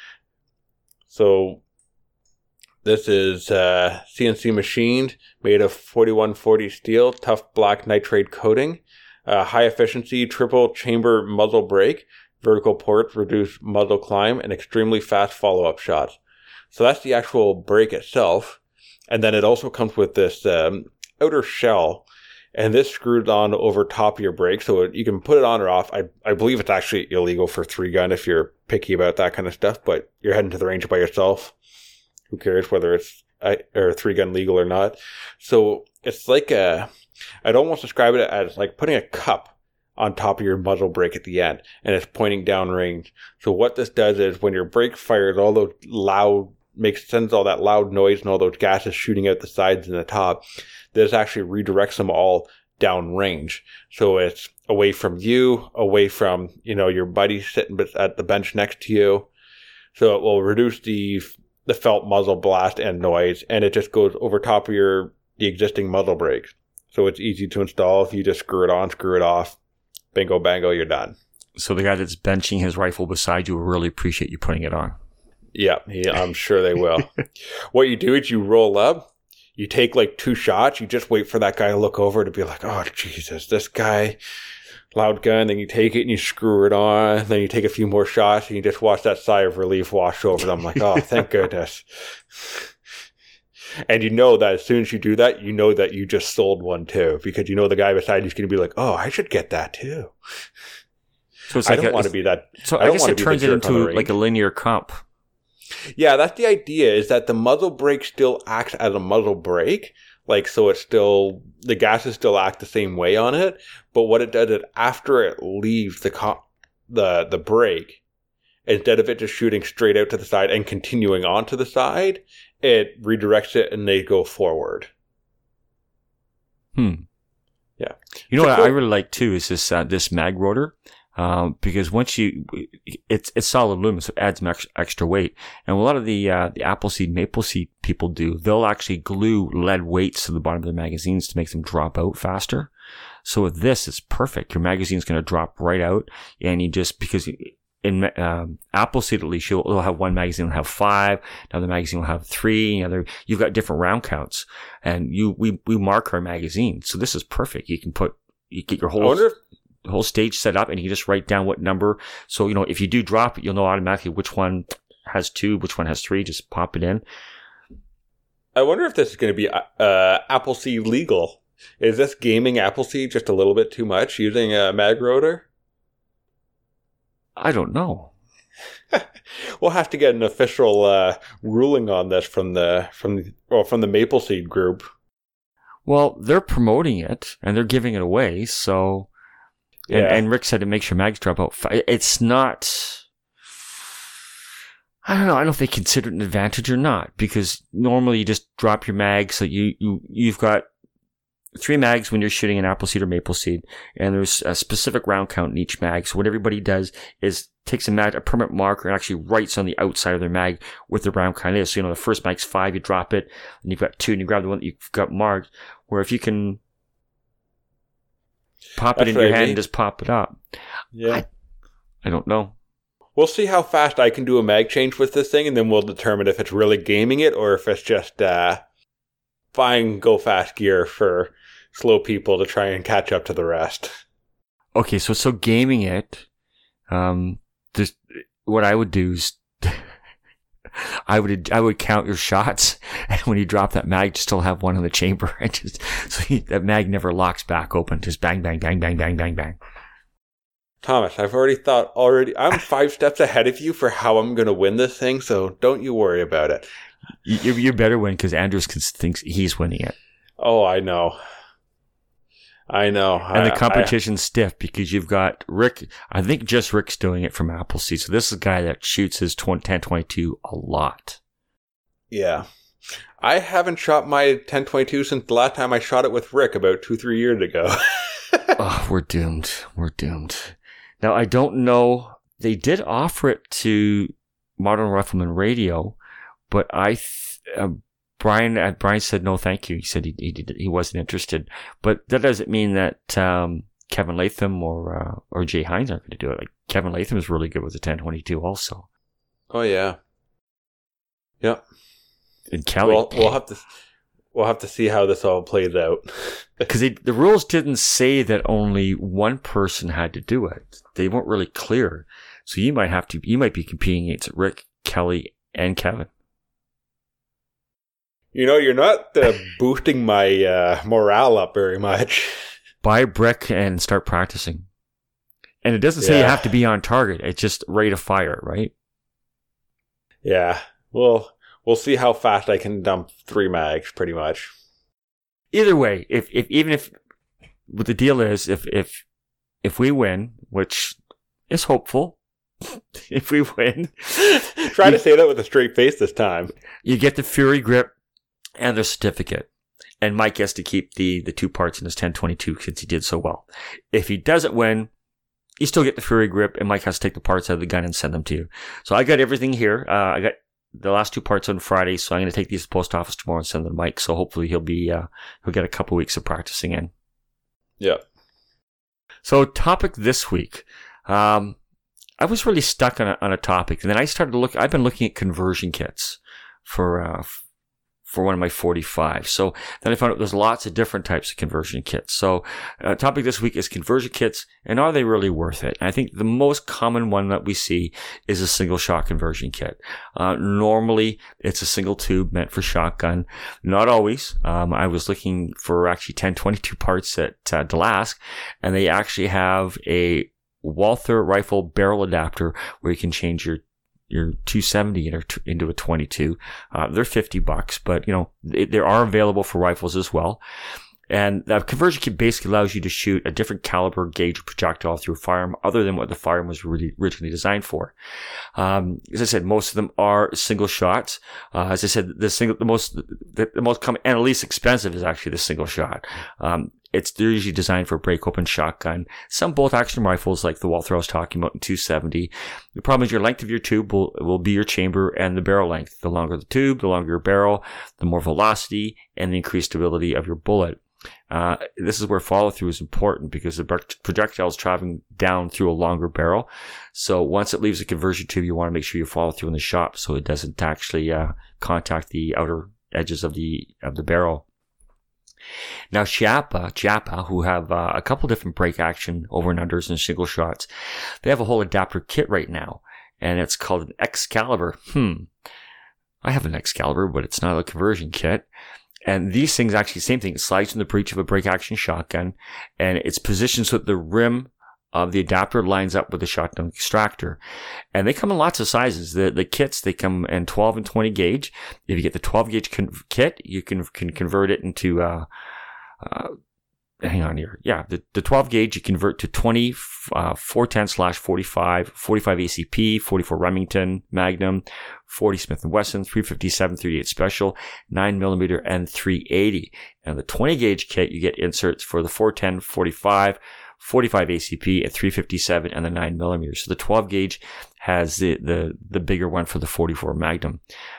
So this is CNC machined, made of 4140 steel, tough black nitride coating, high efficiency triple chamber muzzle brake, vertical ports reduce muzzle climb, and extremely fast follow-up shots. So that's the actual brake itself. And then it also comes with this outer shell, and this screws on over top of your brake, so you can put it on or off. I believe it's actually illegal for 3-gun if you're picky about that kind of stuff, but you're heading to the range by yourself. Who cares whether it's 3-gun legal or not? So it's like I'd almost describe it as like putting a cup on top of your muzzle brake at the end, and it's pointing downrange. So what this does is when your brake fires, all those sends all that loud noise and all those gases shooting out the sides and the top, this actually redirects them all downrange. So it's away from you, away from, your buddy sitting at the bench next to you. So it will reduce the felt muzzle blast and noise, and it just goes over top of the existing muzzle brakes. So it's easy to install. If you just screw it on, screw it off, bingo bango, you're done. So the guy that's benching his rifle beside you will really appreciate you putting it on. Yeah, I'm sure they will. What you do is you roll up, you take like 2 shots, you just wait for that guy to look over to be like, oh, Jesus, this guy, loud gun, then you take it and you screw it on, then you take a few more shots and you just watch that sigh of relief wash over them like, oh, thank goodness. And you know that as soon as you do that, you know that you just sold one too, because you know the guy beside you is going to be like, oh, I should get that too. So it's I don't want to be that. So I guess it turns it into like a linear comp. Yeah, that's the idea, is that the muzzle brake still acts as a muzzle brake. Like, so it's still, the gases still act the same way on it. But what it does is after it leaves the brake, instead of it just shooting straight out to the side and continuing on to the side, it redirects it and they go forward. Yeah. You know what I really like too is this mag rotor. Because once it's solid aluminum, so it adds some extra weight. And a lot of the Appleseed, Mapleseed people they'll actually glue lead weights to the bottom of their magazines to make them drop out faster. So with this, it's perfect. Your magazine's going to drop right out, and because in Appleseed at least, you'll have one magazine will have 5, another magazine will have 3, you've got different round counts, and we mark our magazine. So this is perfect. You get your whole stage set up, and you can just write down what number. So, if you do drop it, you'll know automatically which one has 2, which one has 3. Just pop it in. I wonder if this is going to be Appleseed legal. Is this gaming Appleseed just a little bit too much using a mag rotor? I don't know. We'll have to get an official ruling on this from the Mapleseed group. Well, they're promoting it and they're giving it away, so. And Rick said it makes your mags drop out. It's not. I don't know. I don't know if they consider it an advantage or not, because normally you just drop your mags. So you've got 3 mags when you're shooting an Appleseed or Mapleseed, and there's a specific round count in each mag. So what everybody does is takes a permanent marker and actually writes on the outside of their mag what the round count is. So the first mag's 5, you drop it, and you've got 2, and you grab the one that you've got marked. Where if you can pop it in your hand and just pop it up. Yeah. I don't know. We'll see how fast I can do a mag change with this thing, and then we'll determine if it's really gaming it or if it's just buying go-fast gear for slow people to try and catch up to the rest. Okay, so gaming it, what I would do is I would count your shots, and when you drop that mag, you still have one in the chamber, and that mag never locks back open. Just bang, bang, bang, bang, bang, bang, bang. Thomas, I've I'm 5 steps ahead of you for how I'm going to win this thing, so don't you worry about it. You better win because Andrews thinks he's winning it. Oh, I know. And the competition's stiff because you've got Rick. I think just Rick's doing it from Appleseed. So this is a guy that shoots his 1022 a lot. Yeah. I haven't shot my 1022 since the last time I shot it with Rick about 2-3 years ago. Oh, we're doomed. We're doomed. Now, I don't know. They did offer it to Modern Rifleman Radio, but Brian said no, thank you. He said he wasn't interested. But that doesn't mean that Kevin Latham or Jay Hines aren't going to do it. Like Kevin Latham is really good with the 1022 also. Oh yeah. Yep. And Kelly, we'll have to see how this all plays out. Because the rules didn't say that only one person had to do it. They weren't really clear. So you might be competing against Rick, Kelly, and Kevin. You're not boosting my morale up very much. Buy a brick and start practicing. And it doesn't say you have to be on target. It's just rate of fire, right? Yeah. Well, we'll see how fast I can dump 3 mags, pretty much. Either way, even if what the deal is, if we win, which is hopeful, if we win, try to say that with a straight face this time. You get the Fury grip and the certificate, and Mike gets to keep the 2 parts in his 1022 since he did so well. If he doesn't win, you still get the Fury grip, and Mike has to take the parts out of the gun and send them to you. So I got everything here. I got the last 2 parts on Friday, so I'm going to take these to the post office tomorrow and send them to Mike. So hopefully he'll get a couple weeks of practicing in. Yeah. So topic this week. I was really stuck on a topic, and then I started to look. I've been looking at conversion kits for one of my 45. So then I found out there's lots of different types of conversion kits. So topic this week is conversion kits, and are they really worth it? And I think the most common one that we see is a single shot conversion kit. Normally it's a single tube meant for shotgun. Not always. I was looking for actually 1022 parts at Delask, and they actually have a Walther rifle barrel adapter where you can change your 270 into a 22. They're $50, but they are available for rifles as well. And that conversion kit basically allows you to shoot a different caliber gauge projectile through a firearm other than what the firearm was really originally designed for. As I said, most of them are single shots. As I said, the most common and least expensive is actually the single shot. They're usually designed for a break open shotgun. Some bolt action rifles like the Walther I was talking about in 270. The problem is your length of your tube will be your chamber and the barrel length. The longer the tube, the longer your barrel, the more velocity and the increased stability of your bullet. This is where follow through is important because the projectile is traveling down through a longer barrel. So once it leaves the conversion tube, you want to make sure you follow through in the shot so it doesn't actually contact the outer edges of the barrel. Now, Japa, who have a couple different break action over and unders and single shots, they have a whole adapter kit right now, and it's called an Excalibur. I have an Excalibur, but it's not a conversion kit. And these things actually, same thing, it slides in the breech of a break action shotgun, and it's positioned so that the rim of the adapter lines up with the shotgun extractor. And they come in lots of sizes. The kits, they come in 12 and 20 gauge. If you get the 12 gauge kit, you can convert it into, hang on here. Yeah, the 12 gauge you convert to 20, 410/45, 45 ACP, 44 Remington, Magnum, 40 Smith & Wesson, 357, 38 Special, 9mm, and 380. And the 20 gauge kit, you get inserts for the 410, 45, 45 ACP at 357 and the 9mm. So the 12 gauge has the bigger one for the 44 Magnum.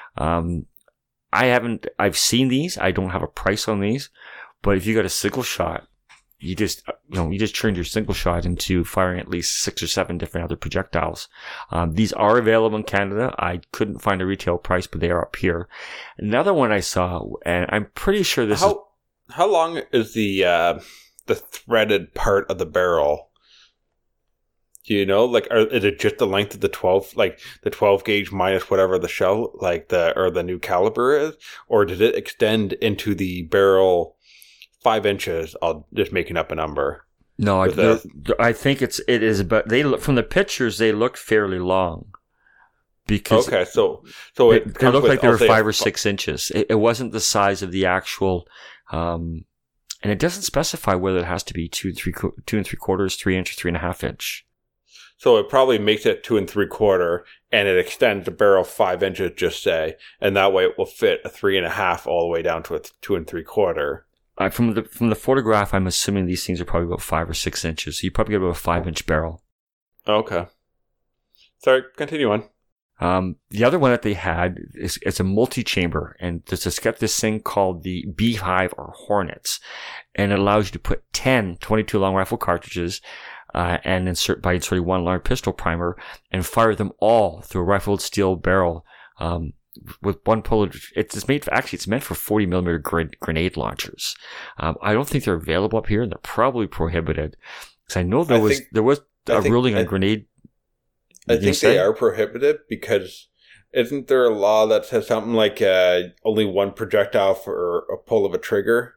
I've seen these. I don't have a price on these, but if you got a single shot, you just turned your single shot into firing at least 6 or 7 different other projectiles. These are available in Canada. I couldn't find a retail price, but they are up here. Another one I saw, and I'm pretty sure how long is the threaded part of the barrel? Do you know? Is it just the length of the 12, the 12 gauge minus whatever the shell, or the new caliber is? Or did it extend into the barrel 5 inches? I'll just making up a number. No, I think it is, but from the pictures, they look fairly long. because Okay, so they it comes looked with, like they I'll were say, 5 or 6 inches. It wasn't the size of the actual, and it doesn't specify whether it has to be 2 and 3/4, 3 inch, or 3.5 inch. So it probably makes it 2 3/4, and it extends the barrel 5 inches, just say, and that way it will fit a 3.5 all the way down to a 2 3/4. From the photograph, I'm assuming these things are probably about 5 or 6 inches. So you probably get about a 5-inch barrel. Okay. Sorry, continue on. The other one that they had is it's a multi-chamber, and there's this thing called the Beehive or Hornets, and it allows you to put 10 22 long rifle cartridges and inserting one large pistol primer and fire them all through a rifled steel barrel with one bullet. It's meant for 40 millimeter grenade launchers. I don't think they're available up here, and they're probably prohibited because I know there was a ruling on grenade. I think they are prohibited because isn't there a law that says something like only one projectile for a pull of a trigger?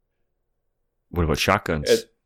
What about shotguns?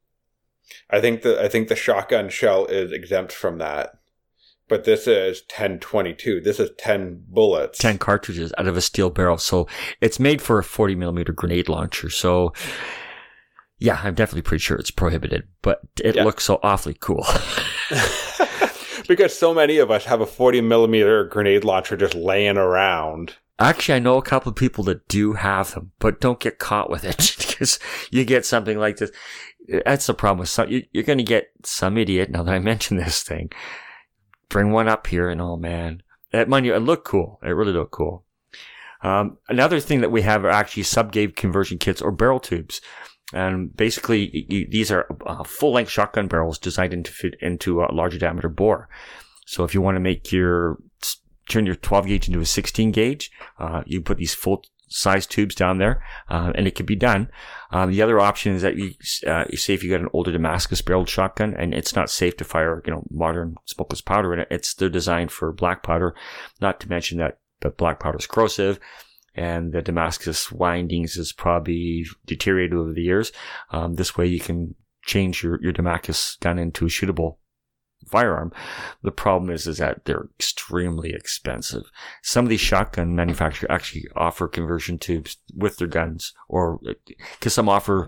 I think the shotgun shell is exempt from that. But this is 10/22. This is 10 bullets. 10 cartridges out of a steel barrel. So it's made for a 40 millimeter grenade launcher. So yeah, I'm definitely pretty sure it's prohibited, but it looks so awfully cool. Because so many of us have a 40 millimeter grenade launcher just laying around. Actually, I know a couple of people that do have them, but don't get caught with it because you get something like this. That's the problem with you're going to get some idiot. Now that I mention this thing, bring one up here and oh man, mind you, it looked cool. It really looked cool. Another thing that we have are actually sub-gauge conversion kits or barrel tubes. And basically, these are full-length shotgun barrels designed to fit into a larger diameter bore. So if you want to turn your 12 gauge into a 16 gauge, you put these full-size tubes down there, and it can be done. The other option is that you say if you got an older Damascus barreled shotgun and it's not safe to fire, modern smokeless powder in it, they're designed for black powder. Not to mention that the black powder is corrosive. And the Damascus windings is probably deteriorated over the years. This way you can change your Damascus gun into a shootable firearm. The problem is that they're extremely expensive. Some of these shotgun manufacturers actually offer conversion tubes with their guns, or because some offer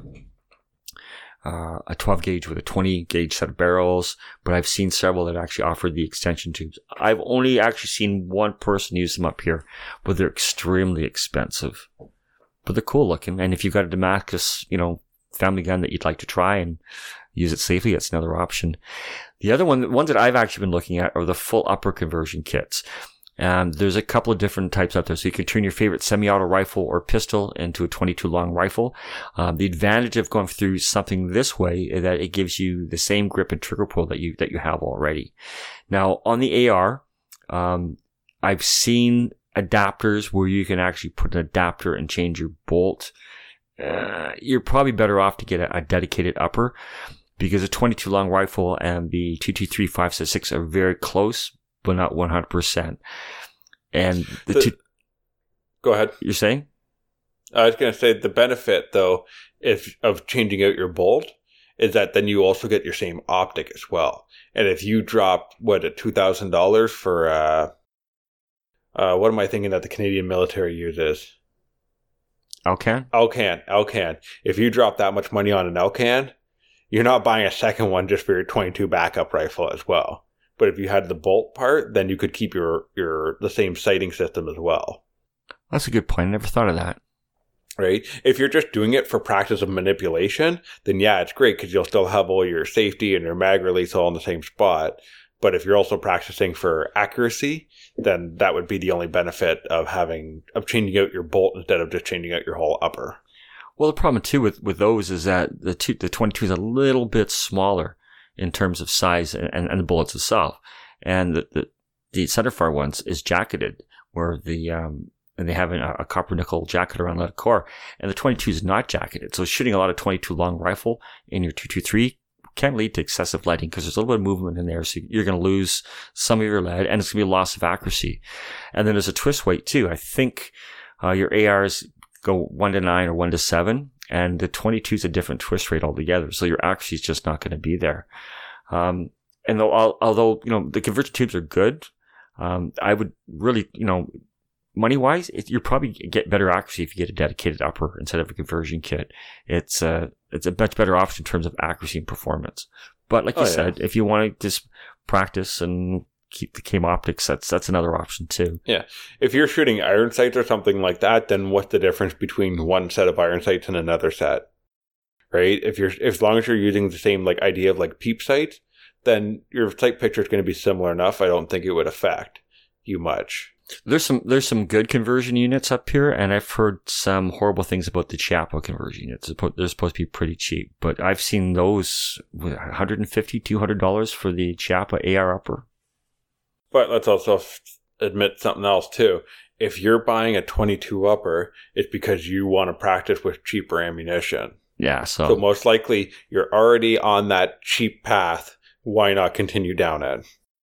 a 12 gauge with a 20 gauge set of barrels, but I've seen several that actually offer the extension tubes. I've only actually seen one person use them up here, but they're extremely expensive. But they're cool looking, and if you've got a Damascus, family gun that you'd like to try and use it safely, that's another option. The other ones that I've actually been looking at are the full upper conversion kits. There's a couple of different types out there. So you can turn your favorite semi-auto rifle or pistol into a 22 long rifle. The advantage of going through something this way is that it gives you the same grip and trigger pull that you have already. Now on the AR, I've seen adapters where you can actually put an adapter and change your bolt. You're probably better off to get a dedicated upper because a 22 long rifle and the 223 5.6 are very close, but not 100%. And Go ahead. You're saying? I was going to say the benefit, though, of changing out your bolt is that then you also get your same optic as well. And if you drop, $2,000 for, what am I thinking that the Canadian military uses? Alcan? Alcan. If you drop that much money on an Alcan, you're not buying a second one just for your 22 backup rifle as well. But if you had the bolt part, then you could keep the same sighting system as well. That's a good point. I never thought of that. Right? If you're just doing it for practice of manipulation, then yeah, it's great because you'll still have all your safety and your mag release all in the same spot. But if you're also practicing for accuracy, then that would be the only benefit of changing out your bolt instead of just changing out your whole upper. Well, the problem too with those is that the 22 is a little bit smaller in terms of size and the bullets itself. And the centerfire ones is jacketed, where and they have a copper nickel jacket around lead core. And the 22 is not jacketed. So shooting a lot of 22 long rifle in your 223 can lead to excessive leading because there's a little bit of movement in there. So you're going to lose some of your lead and it's going to be a loss of accuracy. And then there's a twist weight too. I think your ARs go 1 to 9 or 1 to 7, and the 22 is a different twist rate altogether. So your accuracy is just not going to be there. And although the conversion tubes are good, I would really, money-wise, you'll probably get better accuracy if you get a dedicated upper instead of a conversion kit. It's a much better option in terms of accuracy and performance. But like you said, if you want to just practice and keep the came optics, that's another option too. Yeah. If you're shooting iron sights or something like that, then what's the difference between one set of iron sights and another set? Right? As long as you're using the same like idea of like peep sights, then your sight picture is going to be similar enough. I don't think it would affect you much. There's some good conversion units up here, and I've heard some horrible things about the Chiappa conversion units. They're supposed to be pretty cheap, but I've seen those with $150, $200 for the Chiappa AR upper. But let's also admit something else too. If you're buying a 22 upper, it's because you want to practice with cheaper ammunition. Yeah, so most likely you're already on that cheap path. Why not continue down it?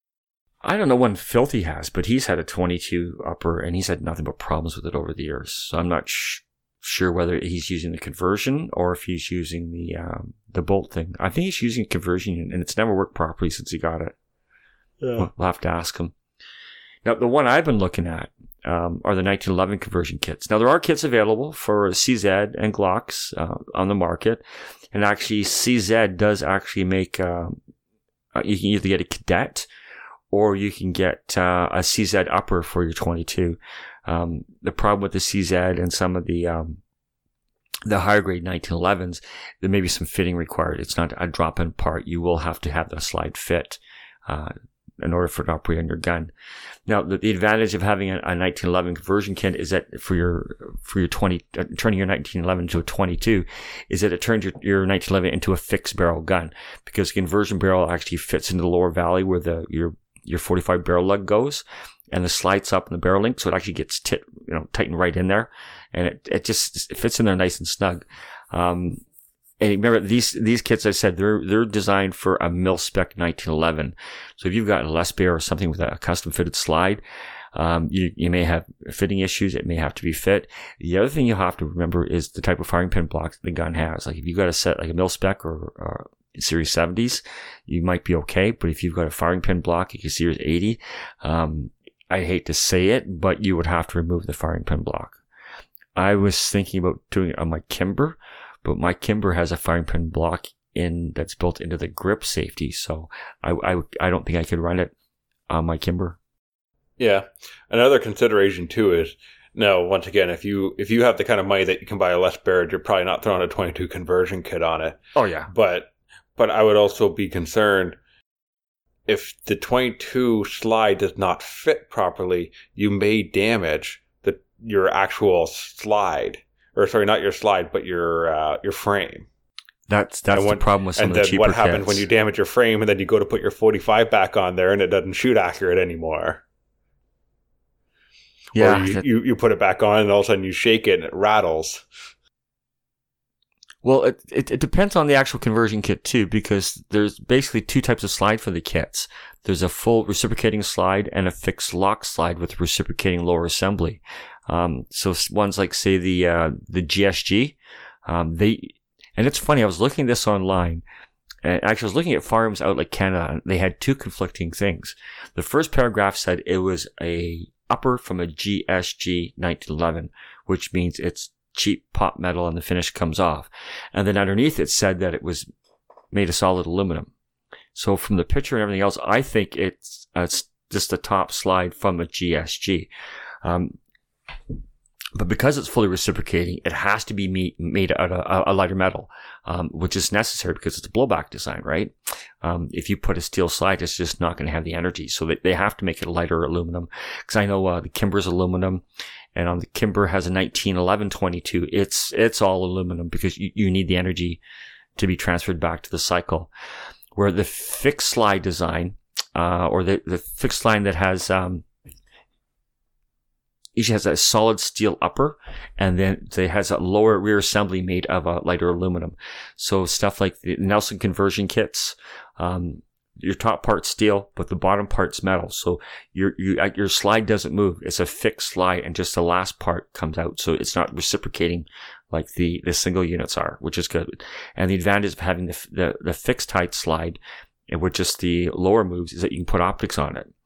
I don't know what Filthy has, but he's had a 22 upper and he's had nothing but problems with it over the years. So I'm not sure whether he's using the conversion or if he's using the bolt thing. I think he's using a conversion and it's never worked properly since he got it. Yeah. We'll have to ask him. Now, the one I've been looking at are the 1911 conversion kits. Now, there are kits available for CZ and Glocks on the market. And actually, CZ does actually make, you can either get a Cadet or you can get a CZ upper for your 22. The problem with the CZ and some of the higher grade 1911s, there may be some fitting required. It's not a drop-in part. You will have to have the slide fit in order for it to operate on your gun. Now, the advantage of having a 1911 conversion kit is that for your 20, turning your 1911 into a 22, is that it turns your 1911 into a fixed barrel gun, because the conversion barrel actually fits into the lower valley where your 45 barrel lug goes, and the slides up in the barrel link, so it actually gets tightened right in there, and it fits in there nice and snug. And remember, these kits, I said, they're designed for a mil-spec 1911. So if you've got a Les Baer or something with a custom fitted slide, you may have fitting issues. It may have to be fit. The other thing you have to remember is the type of firing pin block the gun has. Like if you've got a set like a mil-spec or Series 70s, you might be okay. But if you've got a firing pin block, like a Series 80, I hate to say it, but you would have to remove the firing pin block. I was thinking about doing it on my Kimber, but my Kimber has a firing pin block that's built into the grip safety, so I don't think I could run it on my Kimber. Yeah. Another consideration too is, now once again, if you have the kind of money that you can buy a Les Baer, you're probably not throwing a 22 conversion kit on it. Oh yeah. But I would also be concerned if the 22 slide does not fit properly, you may damage your actual slide. Or sorry, not your slide, but your frame. That's the problem with some of the cheaper kits. And then what happens when you damage your frame and then you go to put your 45 back on there and it doesn't shoot accurate anymore? Yeah. Or you put it back on and all of a sudden you shake it and it rattles. Well, it depends on the actual conversion kit too, because there's basically two types of slide for the kits. There's a full reciprocating slide and a fixed lock slide with reciprocating lower assembly. So ones like, say, the GSG, and it's funny, I was looking at this online, and actually I was looking at Firearms Outlet Canada, and they had two conflicting things. The first paragraph said it was a upper from a GSG 1911, which means it's cheap pot metal and the finish comes off. And then underneath it said that it was made of solid aluminum. So from the picture and everything else, I think it's just a top slide from a GSG. But because it's fully reciprocating, it has to be made out of a lighter metal, which is necessary because it's a blowback design, right? If you put a steel slide, it's just not going to have the energy. So they have to make it a lighter aluminum. Because I know the Kimber's aluminum, and on the Kimber has a 1911 22. It's all aluminum because you need the energy to be transferred back to the cycle. Where the fixed slide design, or the fixed slide that has usually has a solid steel upper, and then it has a lower rear assembly made of a lighter aluminum. So stuff like the Nelson conversion kits, your top part's steel, but the bottom part's metal. So your slide doesn't move. It's a fixed slide, and just the last part comes out. So it's not reciprocating like the single units are, which is good. And the advantage of having the fixed height slide, and with just the lower moves, is that you can put optics on it.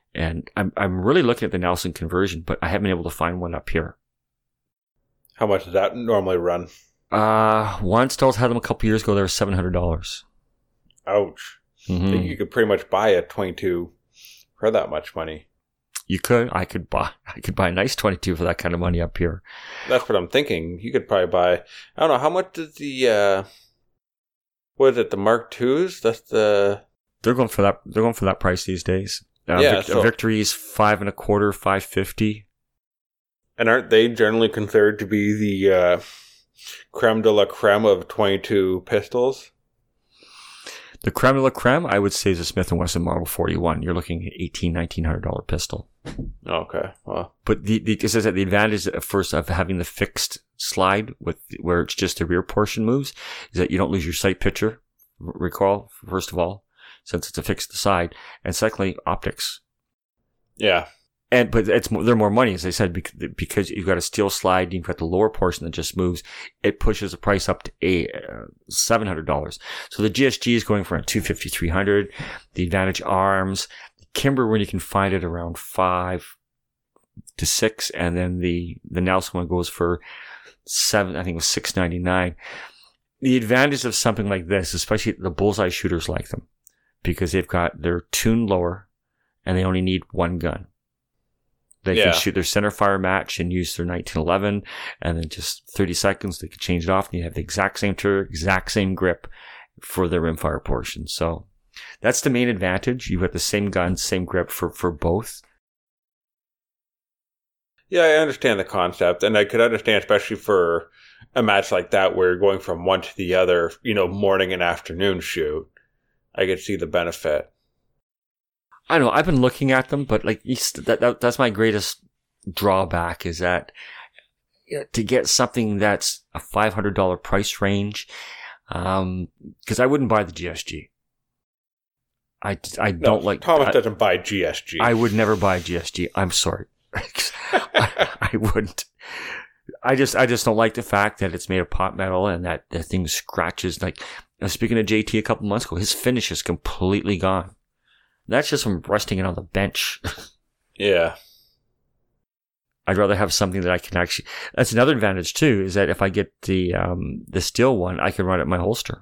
And I'm really looking at the Nelson conversion, but I haven't been able to find one up here. How much does that normally run? One Stalls had them a couple years ago. They were $700. Ouch. Mm-hmm. I think you could pretty much buy a 22 for that much money. You could. I could buy a nice 22 for that kind of money up here. That's what I'm thinking. You could probably buy, I don't know, how much does the, what is it, the Mark IIs? That's the... They're going for that price these days. Victory's $5.25, $5.50. And aren't they generally considered to be the creme de la creme of 22 pistols? The creme de la creme, I would say, is a Smith & Wesson Marble 41. You're looking at $1,900 pistol. Okay, well. But the advantage at first of having the fixed slide where it's just the rear portion moves is that you don't lose your sight picture. Recall, first of all, since it's a fixed side, and secondly, optics. Yeah. But they're more money, as I said, because you've got a steel slide, you've got the lower portion that just moves. It pushes the price up to $700. So the GSG is going for around $250, $300. The Advantage Arms, the Kimber, when you can find it around $5 to $6, and then the Nelson one goes for $7. I think it was $6.99. The advantage of something like this, especially the bullseye shooters like them, because they're tuned lower, and they only need one gun. They can shoot their center fire match and use their 1911, and then just 30 seconds, they can change it off, and you have the exact same turret, exact same grip for their rimfire portion. So that's the main advantage. You have the same gun, same grip for both. Yeah, I understand the concept, and I could understand, especially for a match like that where you're going from one to the other, morning and afternoon shoot. I could see the benefit. I don't know. I've been looking at them, but that's my greatest drawback is that to get something that's a $500 price range, because I wouldn't buy the GSG. I don't like. Thomas doesn't buy GSG. I would never buy GSG. I'm sorry. I wouldn't. I just don't like the fact that it's made of pot metal and that the thing scratches. Like I was speaking to JT a couple months ago, his finish is completely gone. That's just from resting it on the bench. Yeah. I'd rather have something that I can actually... That's another advantage, too, is that if I get the steel one, I can run it in my holster.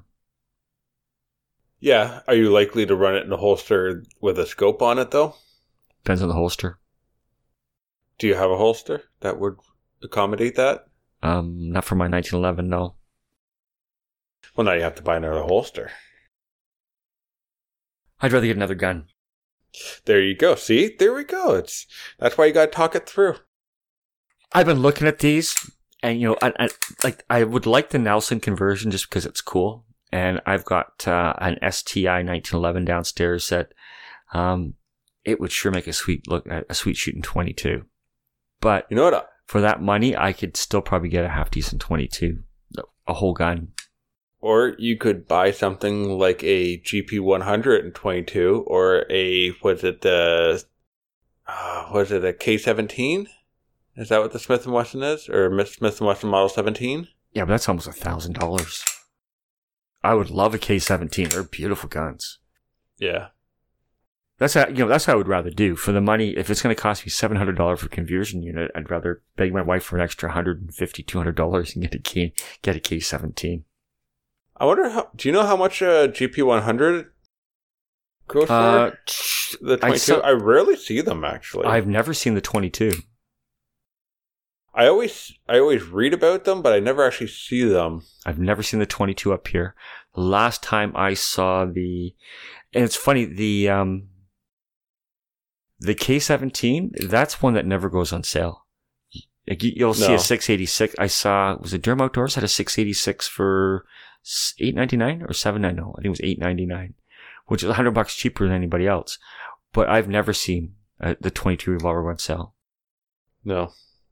Yeah. Are you likely to run it in a holster with a scope on it, though? Depends on the holster. Do you have a holster that would accommodate that? Not for my 1911, no. Well, now you have to buy another holster. I'd rather get another gun. There you go. See? There we go. That's why you got to talk it through. I've been looking at these, and I would like the Nelson conversion just because it's cool. And I've got an STI 1911 downstairs that it would sure make a sweet shooting 22. But you know what? For that money, I could still probably get a half decent 22, a whole gun. Or you could buy something like a GP100 in 22, or a a K17? Is that what the Smith & Wesson is? Or Smith & Wesson Model 17? Yeah, but that's almost $1,000. I would love a K17. They're beautiful guns. Yeah. That's how I would rather do. For the money, if it's going to cost me $700 for a conversion unit, I'd rather beg my wife for an extra $150, $200 and get a K17. I wonder do you know how much a GP100 goes for? The 22? I rarely see them, actually. I've never seen the 22. I always read about them, but I never actually see them. I've never seen the 22 up here. The last time I saw and it's funny, the K17, that's one that never goes on sale. You'll see a 686. I saw, was it Durham Outdoors had a 686 for $8.99 or $7.99? I think it was $8.99, which is $100 cheaper than anybody else. But I've never seen the 22 revolver on sale. No.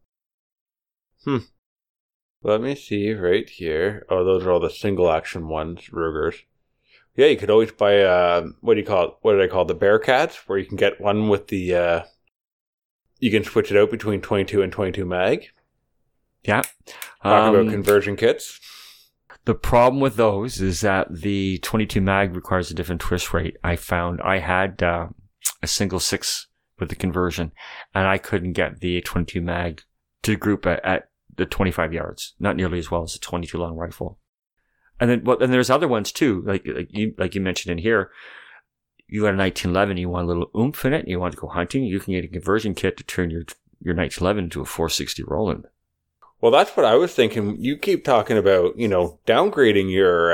Let me see right here. Oh, those are all the single action ones, Rugers. Yeah, you could always buy what do you call it? What do they call the Bearcats? Where you can get one with the you can switch it out between 22 and 22 mag. Yeah. Talk about conversion kits. The problem with those is that the 22 mag requires a different twist rate. I found I had a single 6 with the conversion, and I couldn't get the 22 mag to group at the 25 yards, not nearly as well as the 22 long rifle. And then, and there's other ones too, like you mentioned in here. You got a 1911, you want a little oomph in it, you want to go hunting, you can get a conversion kit to turn your 1911 into a 460 Roland. Well, that's what I was thinking. You keep talking about, downgrading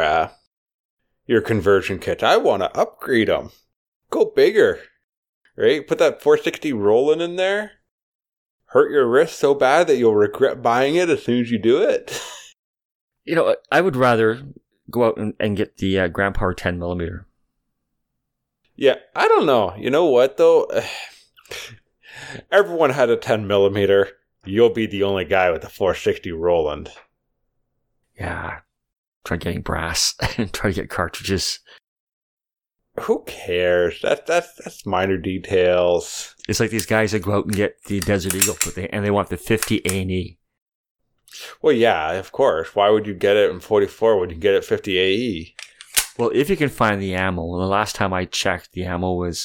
your conversion kit. I want to upgrade them. Go bigger, right? Put that 460 Roland in there. Hurt your wrist so bad that you'll regret buying it as soon as you do it. I would rather go out and get the Grand Power 10 millimeter. Yeah, I don't know. You know what, though? Everyone had a 10 millimeter. You'll be the only guy with a 460 Roland. Yeah. Try getting brass and try to get cartridges. Who cares? That's minor details. It's like these guys that go out and get the Desert Eagle, and they want the 50 A&E. Well, yeah, of course. Why would you get it in 44 when you get it 50 AE? Well, if you can find the ammo, the last time I checked, the ammo was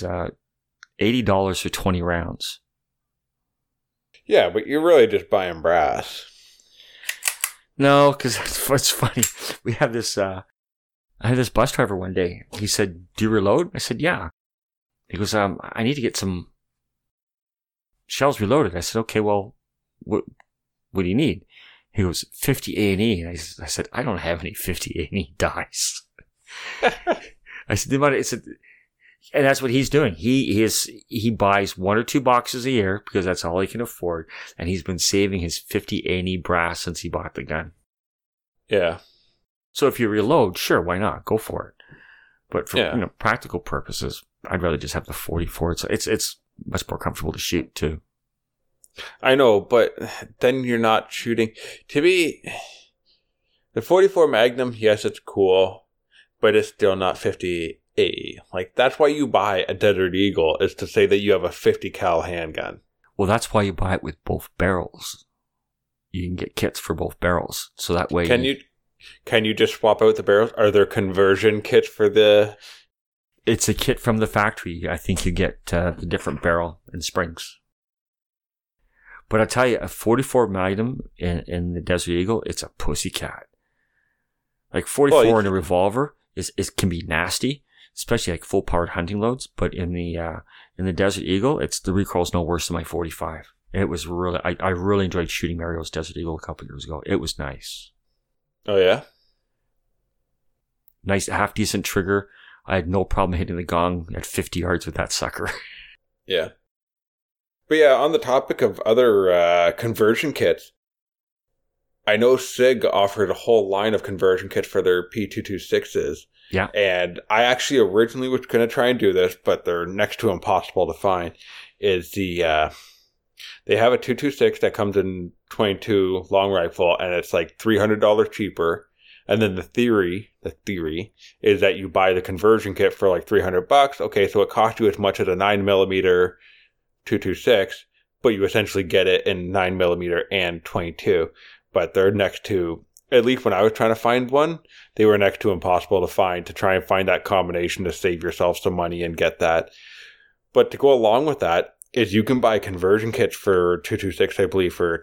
$80 for 20 rounds. Yeah, but you're really just buying brass. No, because it's funny. We have this, I had this bus driver one day. He said, "Do you reload?" I said, "Yeah." He goes, "I need to get some shells reloaded." I said, "Okay, well, what do you need?" He goes, 50 A&E. And I said, "I don't have any 50 A&E dice." I said, and that's what he's doing. He buys 1 or 2 boxes a year because that's all he can afford. And he's been saving his 50 A&E brass since he bought the gun. Yeah. So if you reload, sure, why not? Go for it. But for practical purposes, I'd rather just have the 44. It's much more comfortable to shoot too. I know, but then you're not shooting. To me, the 44 Magnum, yes, it's cool, but it's still not 50 AE. Like, that's why you buy a Desert Eagle, is to say that you have a 50 cal handgun. Well, that's why you buy it with both barrels. You can get kits for both barrels, so that way. Can you just swap out the barrels? Are there conversion kits for the? It's a kit from the factory. I think you get the different barrel and springs. But I tell you, a 44 Magnum in the Desert Eagle, it's a pussycat. Like 44 in a revolver can be nasty, especially like full powered hunting loads. But in the Desert Eagle, the recoil's no worse than my 45. It was really, I really enjoyed shooting Mario's Desert Eagle a couple years ago. It was nice. Oh yeah, nice, half decent trigger. I had no problem hitting the gong at 50 yards with that sucker. Yeah. But yeah, on the topic of other conversion kits, I know SIG offered a whole line of conversion kits for their P226s. Yeah. And I actually originally was going to try and do this, but they're next to impossible to find. They have a 226 that comes in 22 long rifle, and it's like $300 cheaper. And then the theory is that you buy the conversion kit for like $300. Okay, so it costs you as much as a 9mm 226, but you essentially get it in 9mm and 22. But they're next to, at least when I was trying to find one, they were next to impossible to find, to try and find that combination to save yourself some money and get that. But to go along with that is you can buy conversion kits for 226, I believe, for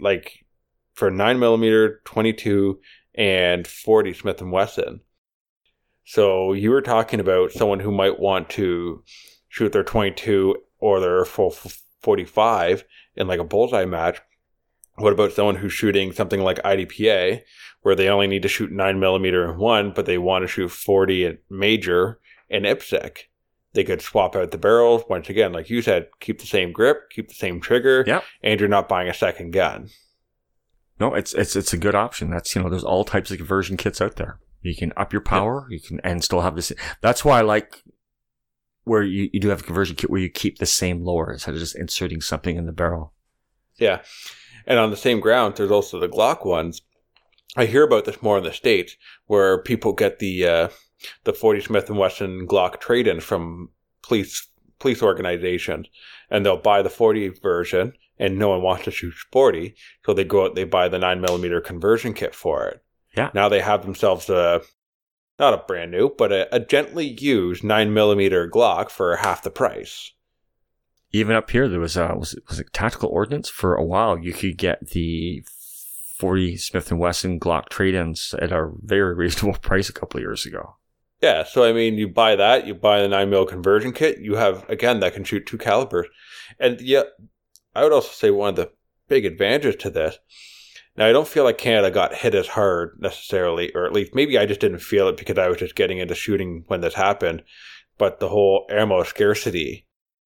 9mm, 22, and 40 Smith & Wesson. So you were talking about someone who might want to shoot their 22 or their full 45 in like a bullseye match. What about someone who's shooting something like IDPA, where they only need to shoot 9mm in one, but they want to shoot 40 at major and IPSC? They could swap out the barrels. Once again, like you said, keep the same grip, keep the same trigger, and you're not buying a second gun. No, it's a good option. That's, there's all types of conversion kits out there. You can up your power, you can, and still have this. That's why I like where you do have a conversion kit where you keep the same lower instead of just inserting something in the barrel. Yeah. And on the same ground, there's also the Glock ones. I hear about this more in the States, where people get the 40 Smith & Wesson Glock trade-ins from police organizations, and they'll buy the 40 version, and no one wants to shoot 40, so they go out, they buy the 9mm conversion kit for it. Yeah. Now they have themselves not a brand new, but a gently used 9mm Glock for half the price. Even up here, there was it tactical ordnance for a while. You could get the 40 Smith & Wesson Glock trade-ins at a very reasonable price a couple of years ago. Yeah, so I mean, you buy that, you buy the 9mm conversion kit, you have, again, that can shoot 2 calibers. And yeah, I would also say one of the big advantages to this, now I don't feel like Canada got hit as hard necessarily, or at least maybe I just didn't feel it because I was just getting into shooting when this happened, but the whole ammo scarcity.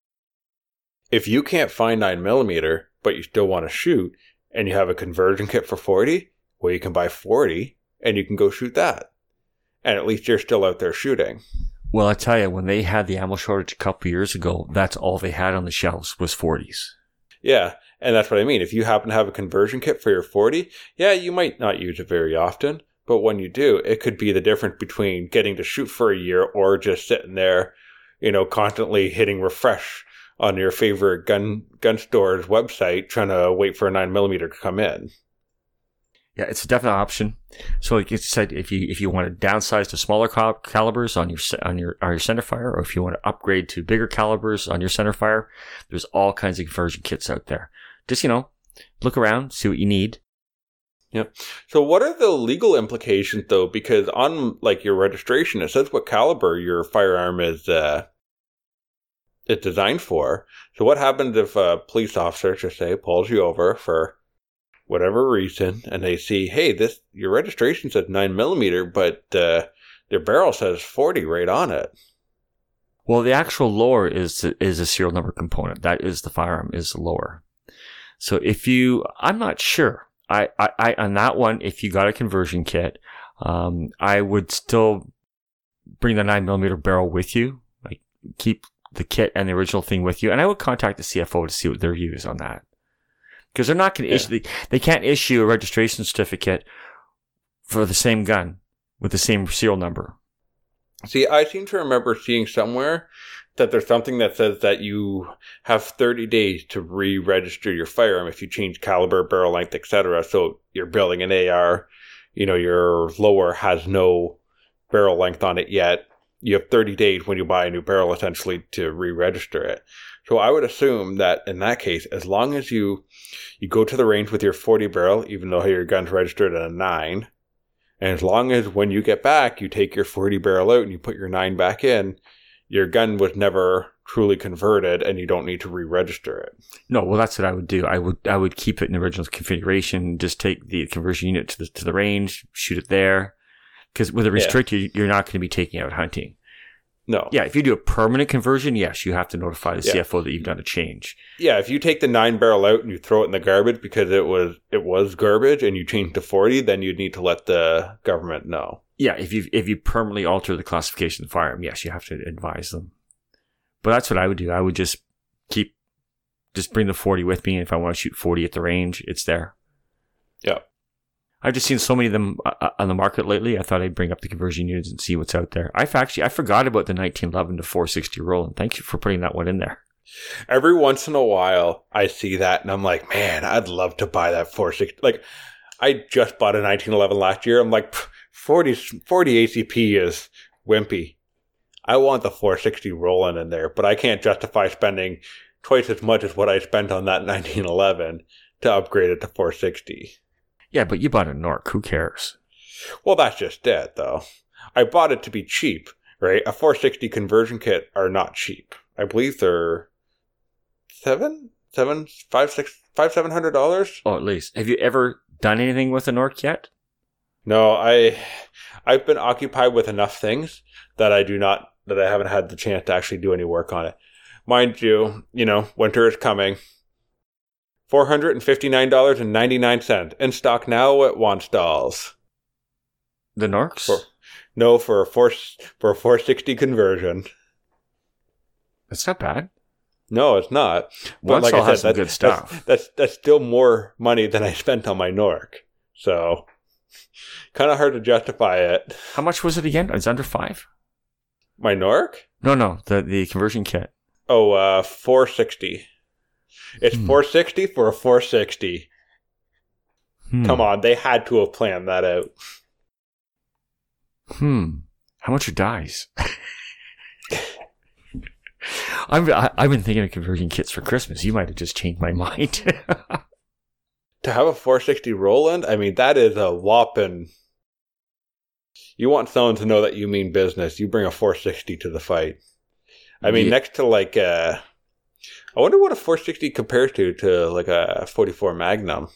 If you can't find 9mm, but you still want to shoot, and you have a conversion kit for 40, well, you can buy 40 and you can go shoot that. And at least you're still out there shooting. Well, I tell you, when they had the ammo shortage a couple of years ago, that's all they had on the shelves was 40s. Yeah, and that's what I mean. If you happen to have a conversion kit for your 40, yeah, you might not use it very often, but when you do, it could be the difference between getting to shoot for a year or just sitting there, constantly hitting refresh on your favorite gun store's website, trying to wait for a 9mm to come in. Yeah, it's a definite option. So, like you said, if you want to downsize to smaller calibers on your centerfire, or if you want to upgrade to bigger calibers on your centerfire, there's all kinds of conversion kits out there. Just look around, see what you need. Yeah. So, what are the legal implications, though? Because on your registration, it says what caliber your firearm is. It's designed for. So what happens if a police officer, just say, pulls you over for whatever reason, and they see, hey, your registration says 9mm, but their barrel says 40 right on it. Well, the actual lower is a serial number component. That is the firearm is the lower. So I'm not sure. I on that one, if you got a conversion kit, I would still bring the 9mm barrel with you. Like, keep the kit and the original thing with you, and I would contact the CFO to see what their view is on that, because they're not going to issue. They can't issue a registration certificate for the same gun with the same serial number. See, I seem to remember seeing somewhere that there's something that says that you have 30 days to re-register your firearm if you change caliber, barrel length, etc. So you're building an AR, your lower has no barrel length on it yet. You have 30 days when you buy a new barrel, essentially, to re-register it. So I would assume that in that case, as long as you go to the range with your 40 barrel, even though your gun's registered at a 9, and as long as when you get back, you take your 40 barrel out and you put your 9 back in, your gun was never truly converted and you don't need to re-register it. No, well, that's what I would do. I would keep it in the original configuration, just take the conversion unit to the range, shoot it there. Because with a restricted, you're not going to be taking out hunting. No. Yeah, if you do a permanent conversion, yes, you have to notify the CFO that you've done a change. Yeah, if you take the 9 barrel out and you throw it in the garbage because it was garbage and you change to 40, then you'd need to let the government know. Yeah, if you permanently alter the classification of the firearm, yes, you have to advise them. But that's what I would do. I would just bring the 40 with me, and if I want to shoot 40 at the range, it's there. Yeah. I've just seen so many of them on the market lately. I thought I'd bring up the conversion units and see what's out there. I forgot about the 1911 to 460 roll, and thank you for putting that one in there. Every once in a while, I see that, and I'm like, man, I'd love to buy that 460. Like, I just bought a 1911 last year. I'm like, 40 ACP is wimpy. I want the 460 rolling in there, but I can't justify spending twice as much as what I spent on that 1911 to upgrade it to 460. Yeah, but you bought a Nork. Who cares? Well, that's just it, though. I bought it to be cheap, right? A 460 conversion kit are not cheap. I believe they're $700. Oh, at least. Have you ever done anything with a Nork yet? No, I've been occupied with enough things that I haven't had the chance to actually do any work on it. Mind you, winter is coming. $459.99 in stock now at Wanstall's. The Norks? For a 460 conversion. That's not bad. No, it's not. But like I said, good stuff. That's still more money than I spent on my Nork. So, kind of hard to justify it. How much was it again? It's under $5. My Nork? No, the conversion kit. Oh, 460. It's 460 for a 460. Come on, they had to have planned that out. How much are dies? I've been thinking of conversion kits for Christmas. You might have just changed my mind. To have a 460 Roland, I mean, that is a whopping... You want someone to know that you mean business. You bring a 460 to the fight. I mean, next to like... I wonder what a 460 compares to like a 44 Magnum.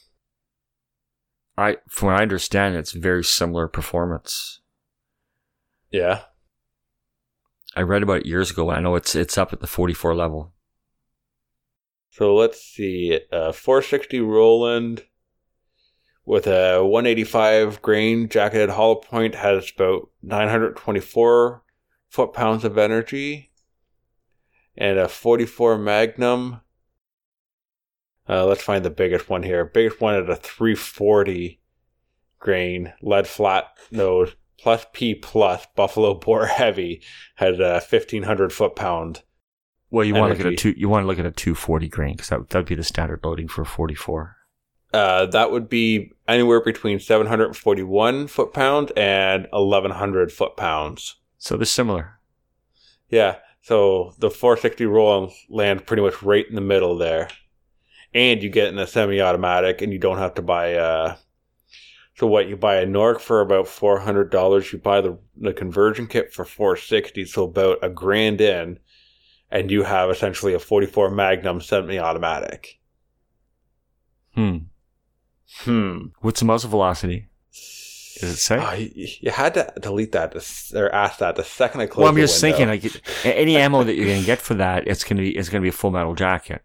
From what I understand, it's very similar performance. Yeah. I read about it years ago. I know it's up at the 44 level. So let's see. 460 Roland with a 185 grain jacketed hollow point has about 924 foot-pounds of energy. And a 44 Magnum. Let's find the biggest one here. Biggest one at a 340 grain lead flat nose plus P plus Buffalo Bore heavy has a 1,500 foot-pound. Well, you want to look at a 240 grain because that'd be the standard loading for 44. That would be anywhere between 741 foot-pound and 1,100 foot-pounds. So they're similar. Yeah. So the 460 Roland land pretty much right in the middle there. And you get it in a semi-automatic, and you don't have to buy you buy a Nork for about $400. You buy the conversion kit for $460, so about $1,000 in, and you have essentially a 44 Magnum semi-automatic. What's the muzzle velocity? Does it say? You had to delete that or ask that the second I closed. Well, I'm just thinking, like, any ammo that you're going to get for that, it's going to be a full metal jacket.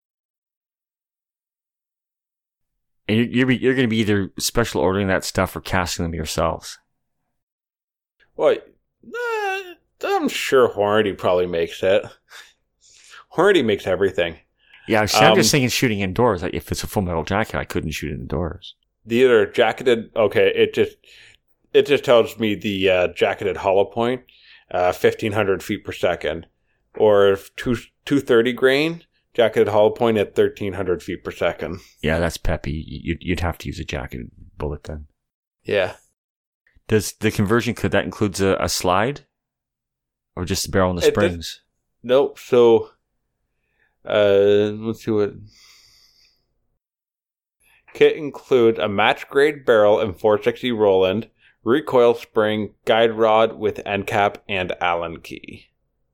And you're going to be either special ordering that stuff or casting them yourselves. Well, I'm sure Hornady probably makes it. Hornady makes everything. Yeah, I'm just thinking shooting indoors. Like, if it's a full metal jacket, I couldn't shoot it indoors. The other jacketed, okay, it just tells me the jacketed hollow point, 1,500 feet per second, or 230 grain. Jacketed hollow point at 1,300 feet per second. Yeah, that's peppy. You'd have to use a jacketed bullet then. Yeah. Does the conversion kit, that includes a slide? Or just the barrel and the springs? Nope. So, let's see what... Kit includes a match grade barrel and 460 Roland, recoil spring, guide rod with end cap, and Allen key.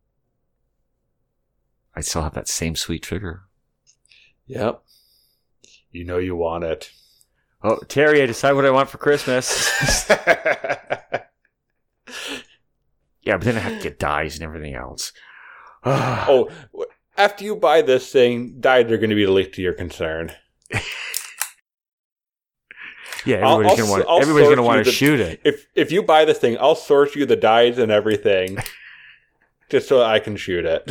I still have that same sweet trigger. Yep. You know you want it. Oh, Terry, I decide what I want for Christmas. Yeah, but then I have to get dyes and everything else. Oh, after you buy this thing, dyes are going to be the least of your concern. Yeah, everybody's going to want to shoot it. If you buy this thing, I'll source you the dyes and everything just so I can shoot it.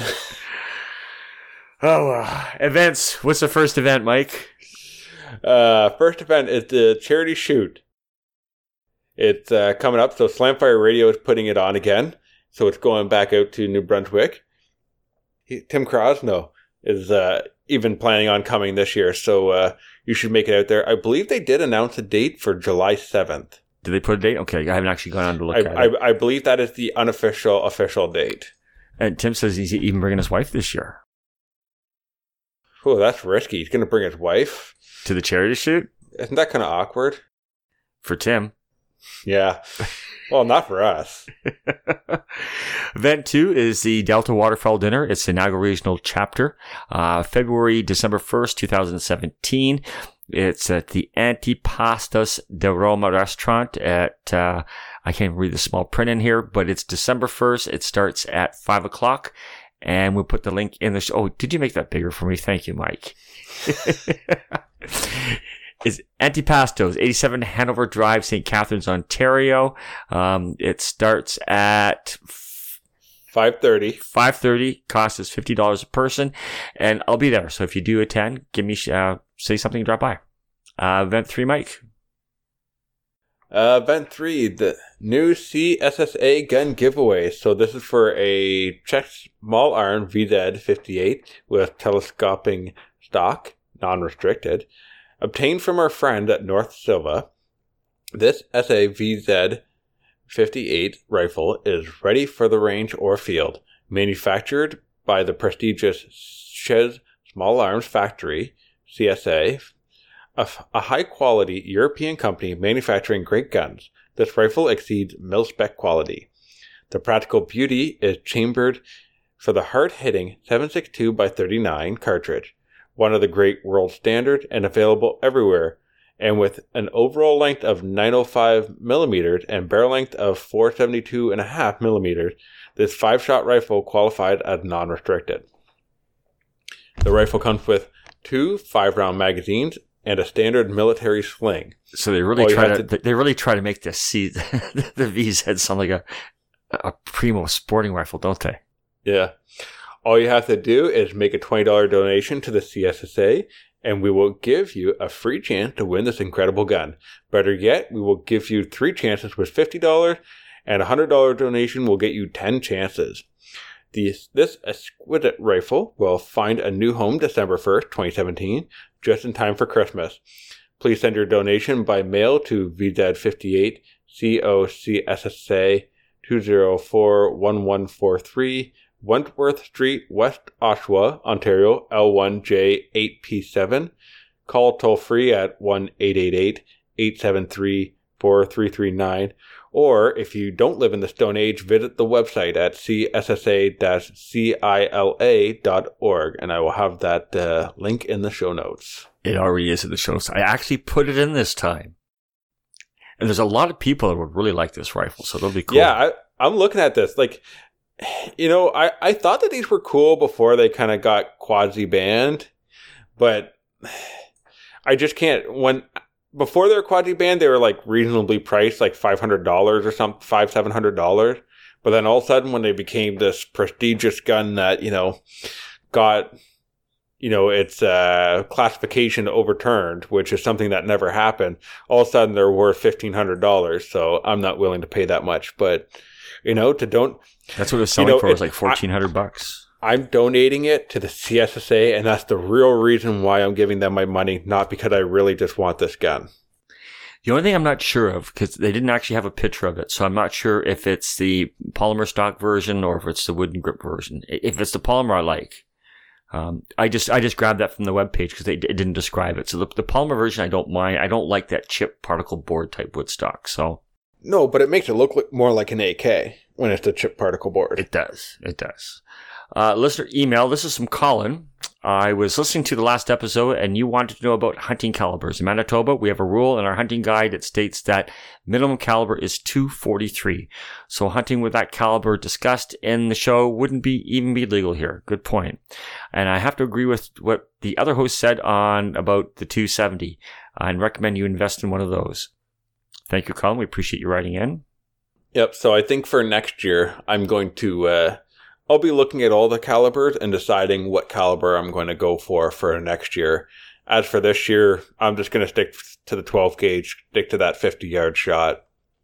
Events. What's the first event, Mike? First event is the charity shoot. It's coming up, so Slamfire Radio is putting it on again. So it's going back out to New Brunswick. Tim Krosno is even planning on coming this year, so you should make it out there. I believe they did announce a date for July 7th. Did they put a date? Okay, I haven't actually gone on to look at it. I believe that is the official date. And Tim says he's even bringing his wife this year. Oh, that's risky. He's going to bring his wife to the charity shoot? Isn't that kind of awkward? For Tim. Yeah. Well, not for us. Event 2 is the Delta Waterfowl Dinner. It's the Niagara Regional Chapter. December 1st, 2017. It's at the Antipastos de Roma restaurant at, I can't read the small print in here, but it's December 1st. It starts at 5 o'clock. And we'll put the link in the show. Oh, did you make that bigger for me? Thank you, Mike. It's Antipastos, 87 Hanover Drive, St. Catharines, Ontario. It starts at 5:30. 5:30. Cost is $50 a person. And I'll be there. So if you do attend, give me, say something, drop by. Event 3, Mike. Event 3, the new CSSA gun giveaway. So this is for a Czech small arm VZ58 with telescoping stock, non-restricted, obtained from our friend at North Silva. This SA VZ58 rifle is ready for the range or field. Manufactured by the prestigious Shez Small Arms Factory, CSA, a high-quality European company manufacturing great guns. This rifle exceeds mil-spec quality. The practical beauty is chambered for the hard-hitting 7.62x39 cartridge, one of the great world standard and available everywhere, and with an overall length of 905 millimeters and barrel length of 472.5 millimeters, this 5-shot rifle qualified as non-restricted. The rifle comes with 2 5-round magazines and a standard military sling. So they really try to make the VZ sound like a primo sporting rifle, don't they? Yeah. All you have to do is make a $20 donation to the CSSA, and we will give you a free chance to win this incredible gun. Better yet, we will give you 3 chances with $50, and a $100 donation will get you 10 chances. This exquisite rifle will find a new home December 1st, 2017, just in time for Christmas. Please send your donation by mail to VZ58 COCSSA 2041143 Wentworth Street, West Oshawa, Ontario, L1J8P7. Call toll free at 1-888-873-4339. Or, if you don't live in the Stone Age, visit the website at cssa-cila.org, and I will have that link in the show notes. It already is in the show notes. I actually put it in this time. And there's a lot of people that would really like this rifle, so it'll be cool. Yeah, I'm looking at this. Like, you know, I thought that these were cool before they kind of got quasi-banned, but I just can't. Before they were quasi-banned, they were like reasonably priced, like $500 or something, $700. But then all of a sudden, when they became this prestigious gun that, you know, got, you know, its classification overturned, which is something that never happened, all of a sudden they're worth $1,500. So I'm not willing to pay that much. But, you know, that's what it was selling for, was like $1,400. I'm donating it to the CSSA, and that's the real reason why I'm giving them my money, not because I really just want this gun. The only thing I'm not sure of, because they didn't actually have a picture of it, so I'm not sure if it's the polymer stock version or if it's the wooden grip version. If it's the polymer, I like. I just grabbed that from the webpage because it didn't describe it. So the polymer version, I don't mind. I don't like that chip particle board type wood stock. So no, but it makes it look more like an AK when it's the chip particle board. It does. Listener email. This is from Colin. I was listening to the last episode and you wanted to know about hunting calibers. In Manitoba, we have a rule in our hunting guide that states that minimum caliber is .243. So hunting with that caliber discussed in the show wouldn't even be legal here. Good point. And I have to agree with what the other host said about the .270 and recommend you invest in one of those. Thank you, Colin. We appreciate you writing in. Yep. So I think for next year, I'm going to, I'll be looking at all the calibers and deciding what caliber I'm going to go for next year. As for this year, I'm just going to stick to the 12 gauge, stick to that 50-yard shot.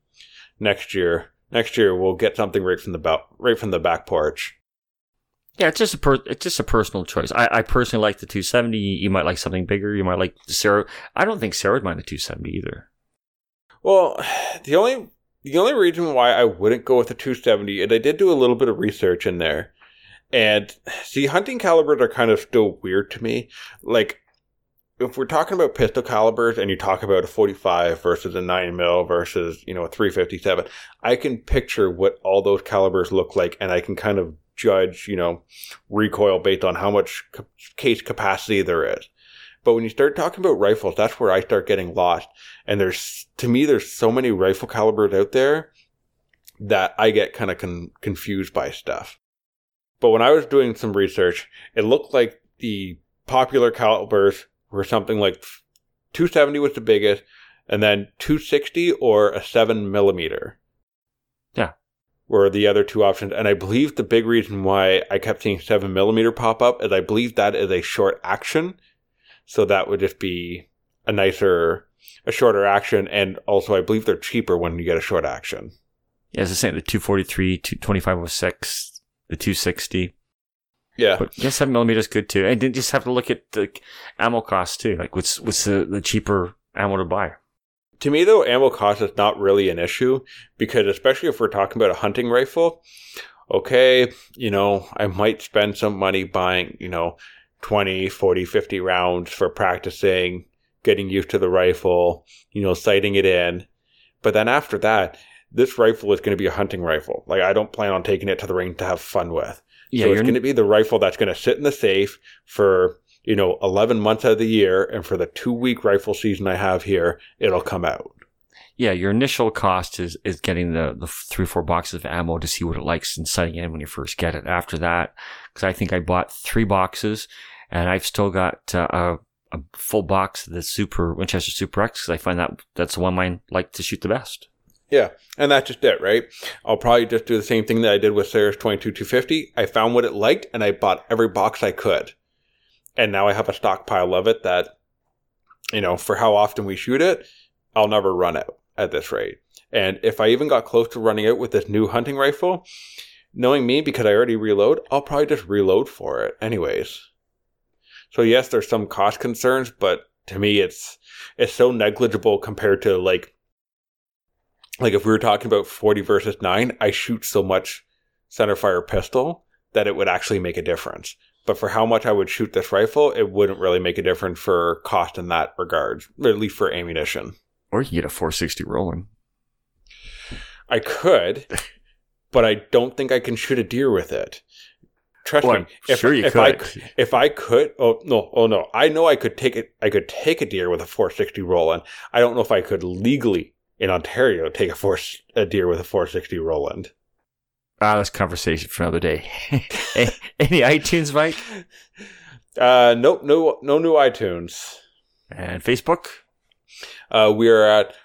Next year we'll get something right from the back porch. Yeah, it's just a personal choice. I personally like the 270. You might like something bigger. You might like the Sarah. I don't think Sarah would mind the 270 either. Well, the only reason why I wouldn't go with the 270 is I did do a little bit of research in there. And see, hunting calibers are kind of still weird to me. Like, if we're talking about pistol calibers and you talk about a 45 versus a 9mm versus, you know, a 357, I can picture what all those calibers look like and I can kind of judge, you know, recoil based on how much case capacity there is. But when you start talking about rifles, that's where I start getting lost. And there's so many rifle calibers out there that I get kind of confused by stuff. But when I was doing some research, it looked like the popular calibers were something like 270 was the biggest, and then 260 or a 7mm. Yeah. Were the other two options. And I believe the big reason why I kept seeing 7mm pop up is I believe that is a short action. So that would just be a shorter action. And also, I believe they're cheaper when you get a short action. Yeah, as I say, the 243, 2506, the 260. Yeah. But yeah, 7mm is good too. And then just have to look at the ammo cost too. Like, what's the cheaper ammo to buy? To me, though, ammo cost is not really an issue because especially if we're talking about a hunting rifle, okay, I might spend some money buying, 20, 40, 50 rounds for practicing, getting used to the rifle, sighting it in. But then after that, this rifle is going to be a hunting rifle. Like, I don't plan on taking it to the range to have fun with. Yeah, so it's going to be the rifle that's going to sit in the safe for, 11 months out of the year. And for the 2-week rifle season I have here, it'll come out. Yeah, your initial cost is getting the 3-4 boxes of ammo to see what it likes and setting in when you first get it. After that, because I think I bought 3 boxes, and I've still got a full box of the Winchester Super X, because I find that's the one I like to shoot the best. Yeah, and that's just it, right? I'll probably just do the same thing that I did with Sarah's 22-250. I found what it liked, and I bought every box I could. And now I have a stockpile of it that, for how often we shoot it, I'll never run out at this rate. And if I even got close to running out with this new hunting rifle, knowing me, because I already reload, I'll probably just reload for it anyways. So yes, there's some cost concerns, but to me, it's so negligible compared to like if we were talking about 40 versus 9, I shoot so much centerfire pistol that it would actually make a difference. But for how much I would shoot this rifle, it wouldn't really make a difference for cost in that regard, or at least for ammunition. Or you can get a 460 Roland. I could, but I don't think I can shoot a deer with it. Trust me. If I could, I know I could take it. I could take a deer with a 460 Roland. I don't know if I could legally in Ontario take a deer with a 460 Roland. That's conversation for another day. Any iTunes, Mike? Nope, no new iTunes. And Facebook? We are at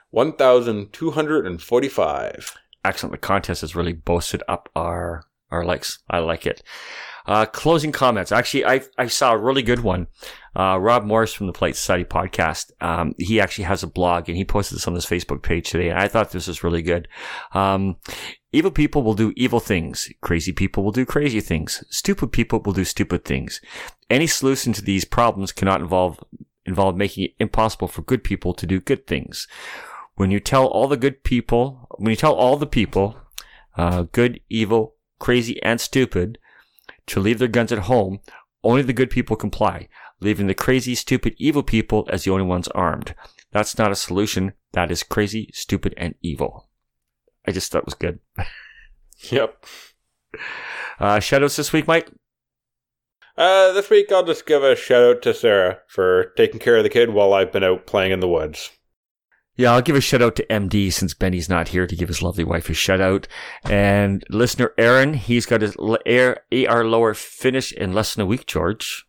1,245. Excellent. The contest has really boosted up our likes. I like it. Closing comments. Actually, I saw a really good one. Rob Morris from the Polite Society podcast. He actually has a blog, and he posted this on his Facebook page today. And I thought this was really good. Evil people will do evil things. Crazy people will do crazy things. Stupid people will do stupid things. Any solution to these problems cannot involve making it impossible for good people to do good things. When you tell all the people, good, evil, crazy, and stupid, to leave their guns at home, only the good people comply, leaving the crazy, stupid, evil people as the only ones armed. That's not a solution. That is crazy, stupid, and evil. I just thought it was good. Yep. Shoutouts this week, Mike? This week I'll just give a shout out to Sarah for taking care of the kid while I've been out playing in the woods. Yeah, I'll give a shout out to MD since Benny's not here to give his lovely wife a shout out. And listener Aaron, he's got his AR lower finish in less than a week, George.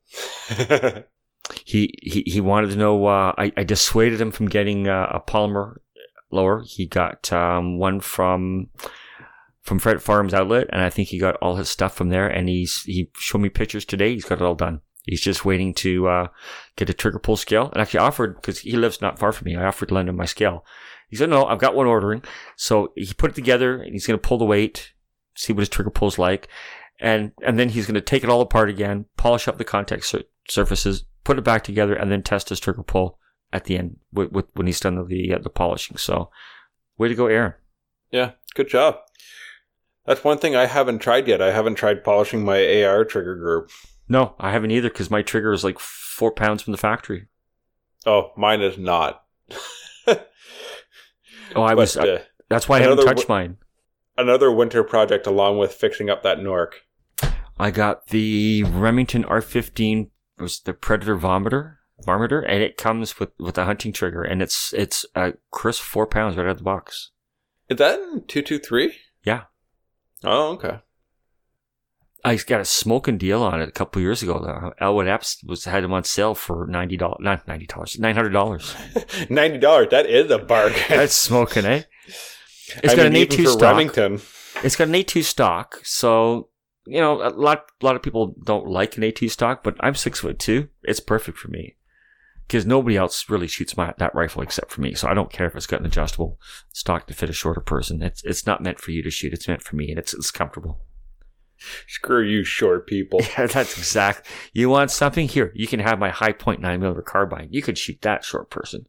He wanted to know, I dissuaded him from getting a polymer lower. He got one from Fred Farms Outlet, and I think he got all his stuff from there, and he showed me pictures today. He's got it all done. He's just waiting to get a trigger pull scale. And actually offered, because he lives not far from me, I offered to lend him my scale. He said, no, I've got one ordering. So he put it together, and he's going to pull the weight, see what his trigger pull's like, and then he's going to take it all apart again, polish up the contact surfaces, put it back together, and then test his trigger pull at the end when he's done the polishing. So, way to go, Aaron. Yeah, good job. That's one thing I haven't tried yet. I haven't tried polishing my AR trigger group. No, I haven't either, because my trigger is like 4 pounds from the factory. Oh, mine is not. That's why I haven't touched mine. Another winter project along with fixing up that Nork. I got the Remington R15, it was the Predator Vomiter, and it comes with a hunting trigger, and it's a crisp 4 pounds right out of the box. Is that in 223? Yeah. Oh, okay. I got a smoking deal on it a couple years ago. Elwood Epps had them on sale for $900. $90. That is a bargain. That's smoking, eh? It's got an A2 stock. Remington. It's got an A2 stock, so a lot of people don't like an A2 stock, but I'm 6'2". It's perfect for me because nobody else really shoots that rifle except for me. So I don't care if it's got an adjustable stock to fit a shorter person. It's not meant for you to shoot. It's meant for me, and it's comfortable. Screw you, short people. Yeah, that's exact. You want something? Here, you can have my high point 9mm carbine. You could shoot that, short person.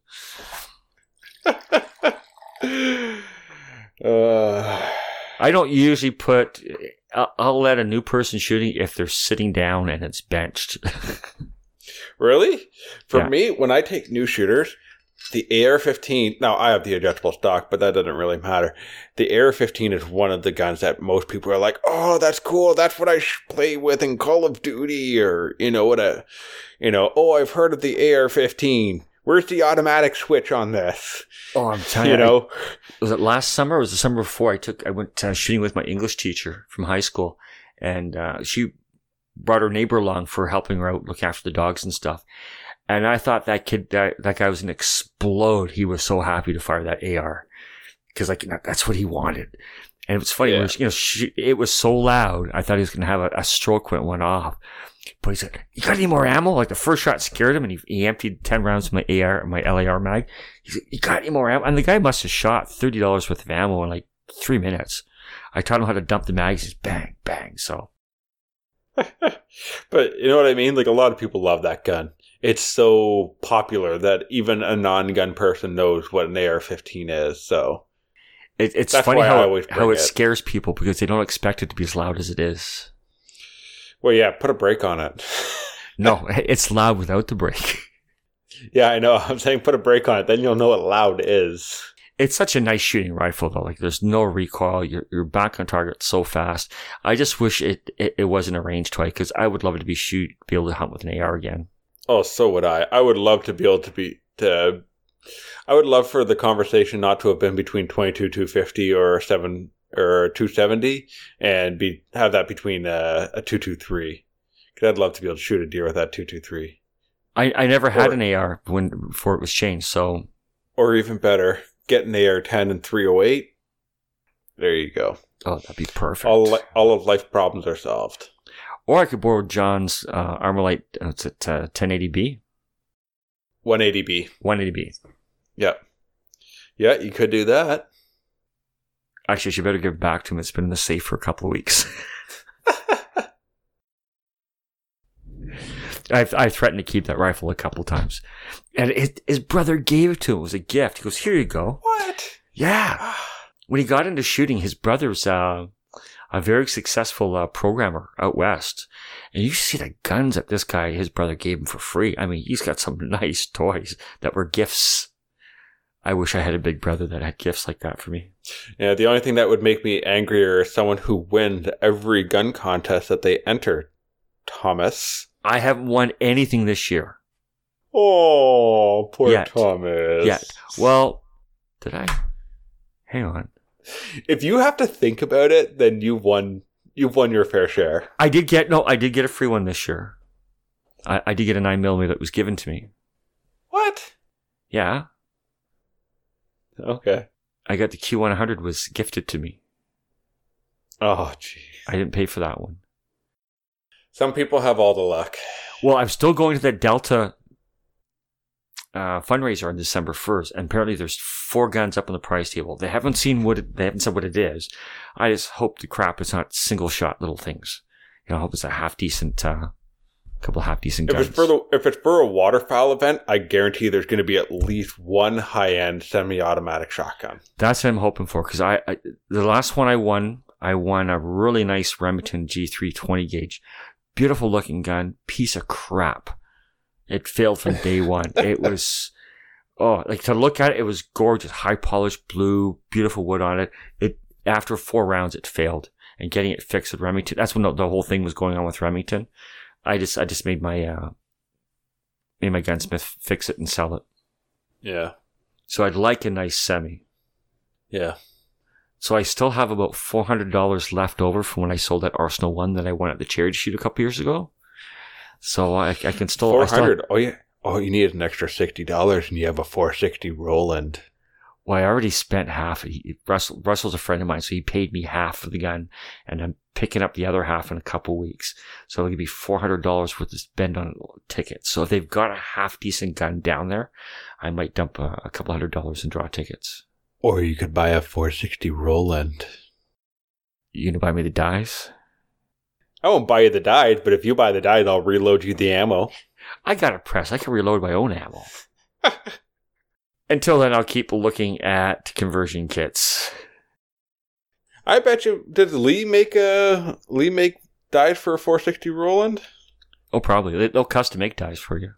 I don't usually put. I'll let a new person shooting if they're sitting down and it's benched. Really? For Yeah. me, when I take new shooters, the AR-15, now I have the adjustable stock, but that doesn't really matter. The AR-15 is one of the guns that most people are like, oh, that's cool. That's what I play with in Call of Duty, or, oh, I've heard of the AR-15. Where's the automatic switch on this? Oh, I'm telling you. Was it last summer or was it the summer before? I went shooting with my English teacher from high school, and she brought her neighbor along for helping her out, look after the dogs and stuff. And I thought that guy was going to explode. He was so happy to fire that AR because that's what he wanted. And it was funny, it was so loud. I thought he was going to have a stroke when it went off. But he said, "You got any more ammo?" Like the first shot scared him, and he emptied 10 rounds of my LAR mag. He said, "You got any more ammo?" And the guy must have shot $30 worth of ammo in like 3 minutes. I taught him how to dump the mags. Just bang, bang. So, but you know what I mean? Like, a lot of people love that gun. It's so popular that even a non-gun person knows what an AR-15 is. So it's that's funny why how it scares people because they don't expect it to be as loud as it is. Well, yeah, put a brake on it. No, it's loud without the brake. Yeah, I know. I'm saying put a brake on it, then you'll know what loud is. It's such a nice shooting rifle, though. Like, there's no recoil. You're back on target so fast. I just wish it wasn't a range toy because I would love it to be able to hunt with an AR again. Oh, so would I. I would love to be able to I would love for the conversation not to have been between 22-250 or 270 and have that between a 223. Because I'd love to be able to shoot a deer with that 223. I never had an AR before it was changed, so. Or even better, get an AR-10 and 308. There you go. Oh, that'd be perfect. All of life's problems are solved. Or I could borrow John's Armalite 1080B. 180B. 180B. Yeah. Yeah, you could do that. Actually, you better give it back to him. It's been in the safe for a couple of weeks. I threatened to keep that rifle a couple of times. And his brother gave it to him. It was a gift. He goes, "Here you go." What? Yeah. When he got into shooting, his brother's a very successful programmer out west. And you see the guns that his brother gave him for free. I mean, he's got some nice toys that were gifts. I wish I had a big brother that had gifts like that for me. Yeah, the only thing that would make me angrier is someone who wins every gun contest that they enter, Thomas. I haven't won anything this year. Oh, poor Yet. Thomas. Yeah. Well, did I? Hang on. If you have to think about it, then you've won your fair share. I did get a free one this year. I did get a 9mm that was given to me. What? Yeah. Okay. I got the Q100 was gifted to me. Oh, jeez. I didn't pay for that one. Some people have all the luck. Well, I'm still going to the Delta fundraiser on December 1st, and apparently there's 4 guns up on the price table. They haven't said what it is. I just hope the crap is not single shot little things. I hope it's a couple half decent guns. If it's for a waterfowl event, I guarantee there's going to be at least one high-end semi-automatic shotgun. That's what I'm hoping for, because the last one I won a really nice Remington G3 20 gauge. Beautiful looking gun, piece of crap. It failed from day one. It was, to look at it, it was gorgeous, high polished blue, beautiful wood on it. After 4 rounds, it failed. And getting it fixed with Remington, that's when the whole thing was going on with Remington. I just made my gunsmith fix it and sell it. Yeah. So I'd like a nice semi. Yeah. So I still have about $400 left over from when I sold that Arsenal one that I won at the charity shoot a couple years ago. So I can still... $400? Oh, yeah. Oh, you need an extra $60 and you have a 460 Roland. Well, I already spent half. Russell's a friend of mine, so he paid me half for the gun, and I'm picking up the other half in a couple weeks. So it'll give me $400 worth to spend on tickets. So if they've got a half decent gun down there, I might dump a couple $100 and draw tickets. Or you could buy a 460 Roland. You gonna buy me the dies? I won't buy you the dies, but if you buy the dies, I'll reload you the ammo. I got a press. I can reload my own ammo. Until then, I'll keep looking at conversion kits. I bet you. Did Lee make dies for a 460 Roland? Oh, probably. They'll custom make dies for you.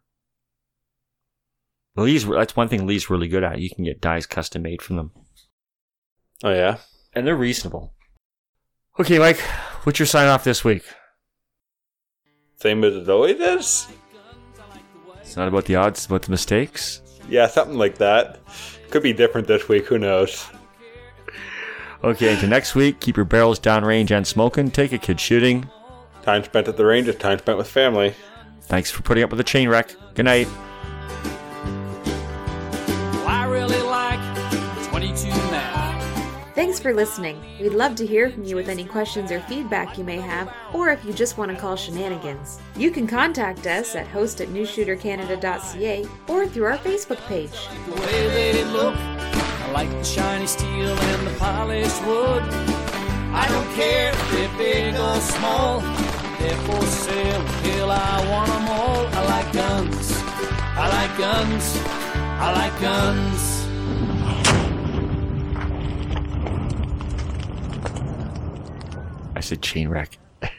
That's one thing Lee's really good at. You can get dies custom made from them. Oh, yeah? And they're reasonable. Okay, Mike, what's your sign off this week? Same as it always is? It's not about the odds, it's about the mistakes. Yeah, something like that. Could be different this week, who knows? Okay, until next week, keep your barrels downrange and smoking. Take a kid shooting. Time spent at the range is time spent with family. Thanks for putting up with the chain wreck. Good night. Well, I really like 22 now. Thanks for listening. We'd love to hear from you with any questions or feedback you may have, or if you just want to call shenanigans. You can contact us at host@newshootercanada.ca or through our Facebook page. The way they look, I like the shiny steel and the polished wood. I don't care if they're big or small. They're for sale, hell, I want them all. I like guns, I like guns, I like guns. I said chain wreck.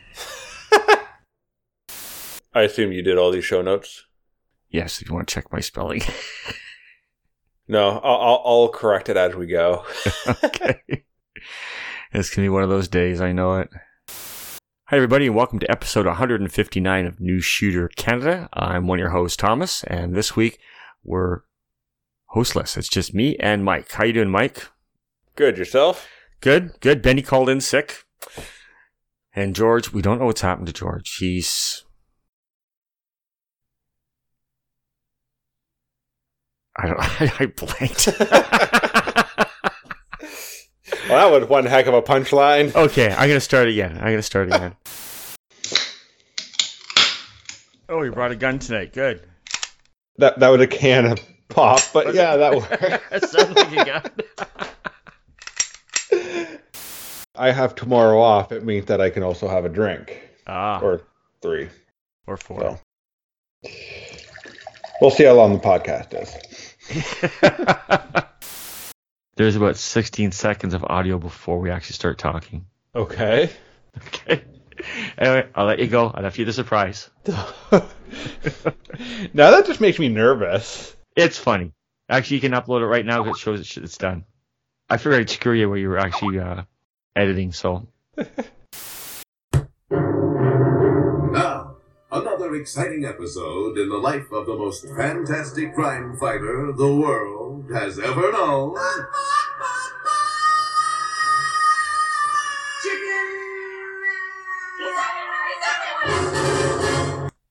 I assume you did all these show notes? Yes, if you want to check my spelling. No, I'll correct it as we go. Okay. It's going to be one of those days, I know it. Hi, everybody, and welcome to episode 159 of New Shooter Canada. I'm one of your hosts, Thomas, and this week we're hostless. It's just me and Mike. How you doing, Mike? Good, yourself? Good. Benny called in sick. And George, we don't know what's happened to George. I blanked. Well, that was one heck of a punchline. Okay, I'm going to start again. Oh, you brought a gun tonight. Good. That was a can of pop, but yeah, that worked. That sounds like a gun. I have tomorrow off. It means that I can also have a drink. Or 3. Or 4. So. We'll see how long the podcast is. There's about 16 seconds of audio before we actually start talking. Okay. Anyway, I'll let you go. I left you the surprise. Now that just makes me nervous. It's funny. Actually, you can upload it right now because it shows it's done. I figured I'd screw you while you were actually editing, so. Now, another exciting episode in the life of the most fantastic crime fighter the world has ever known.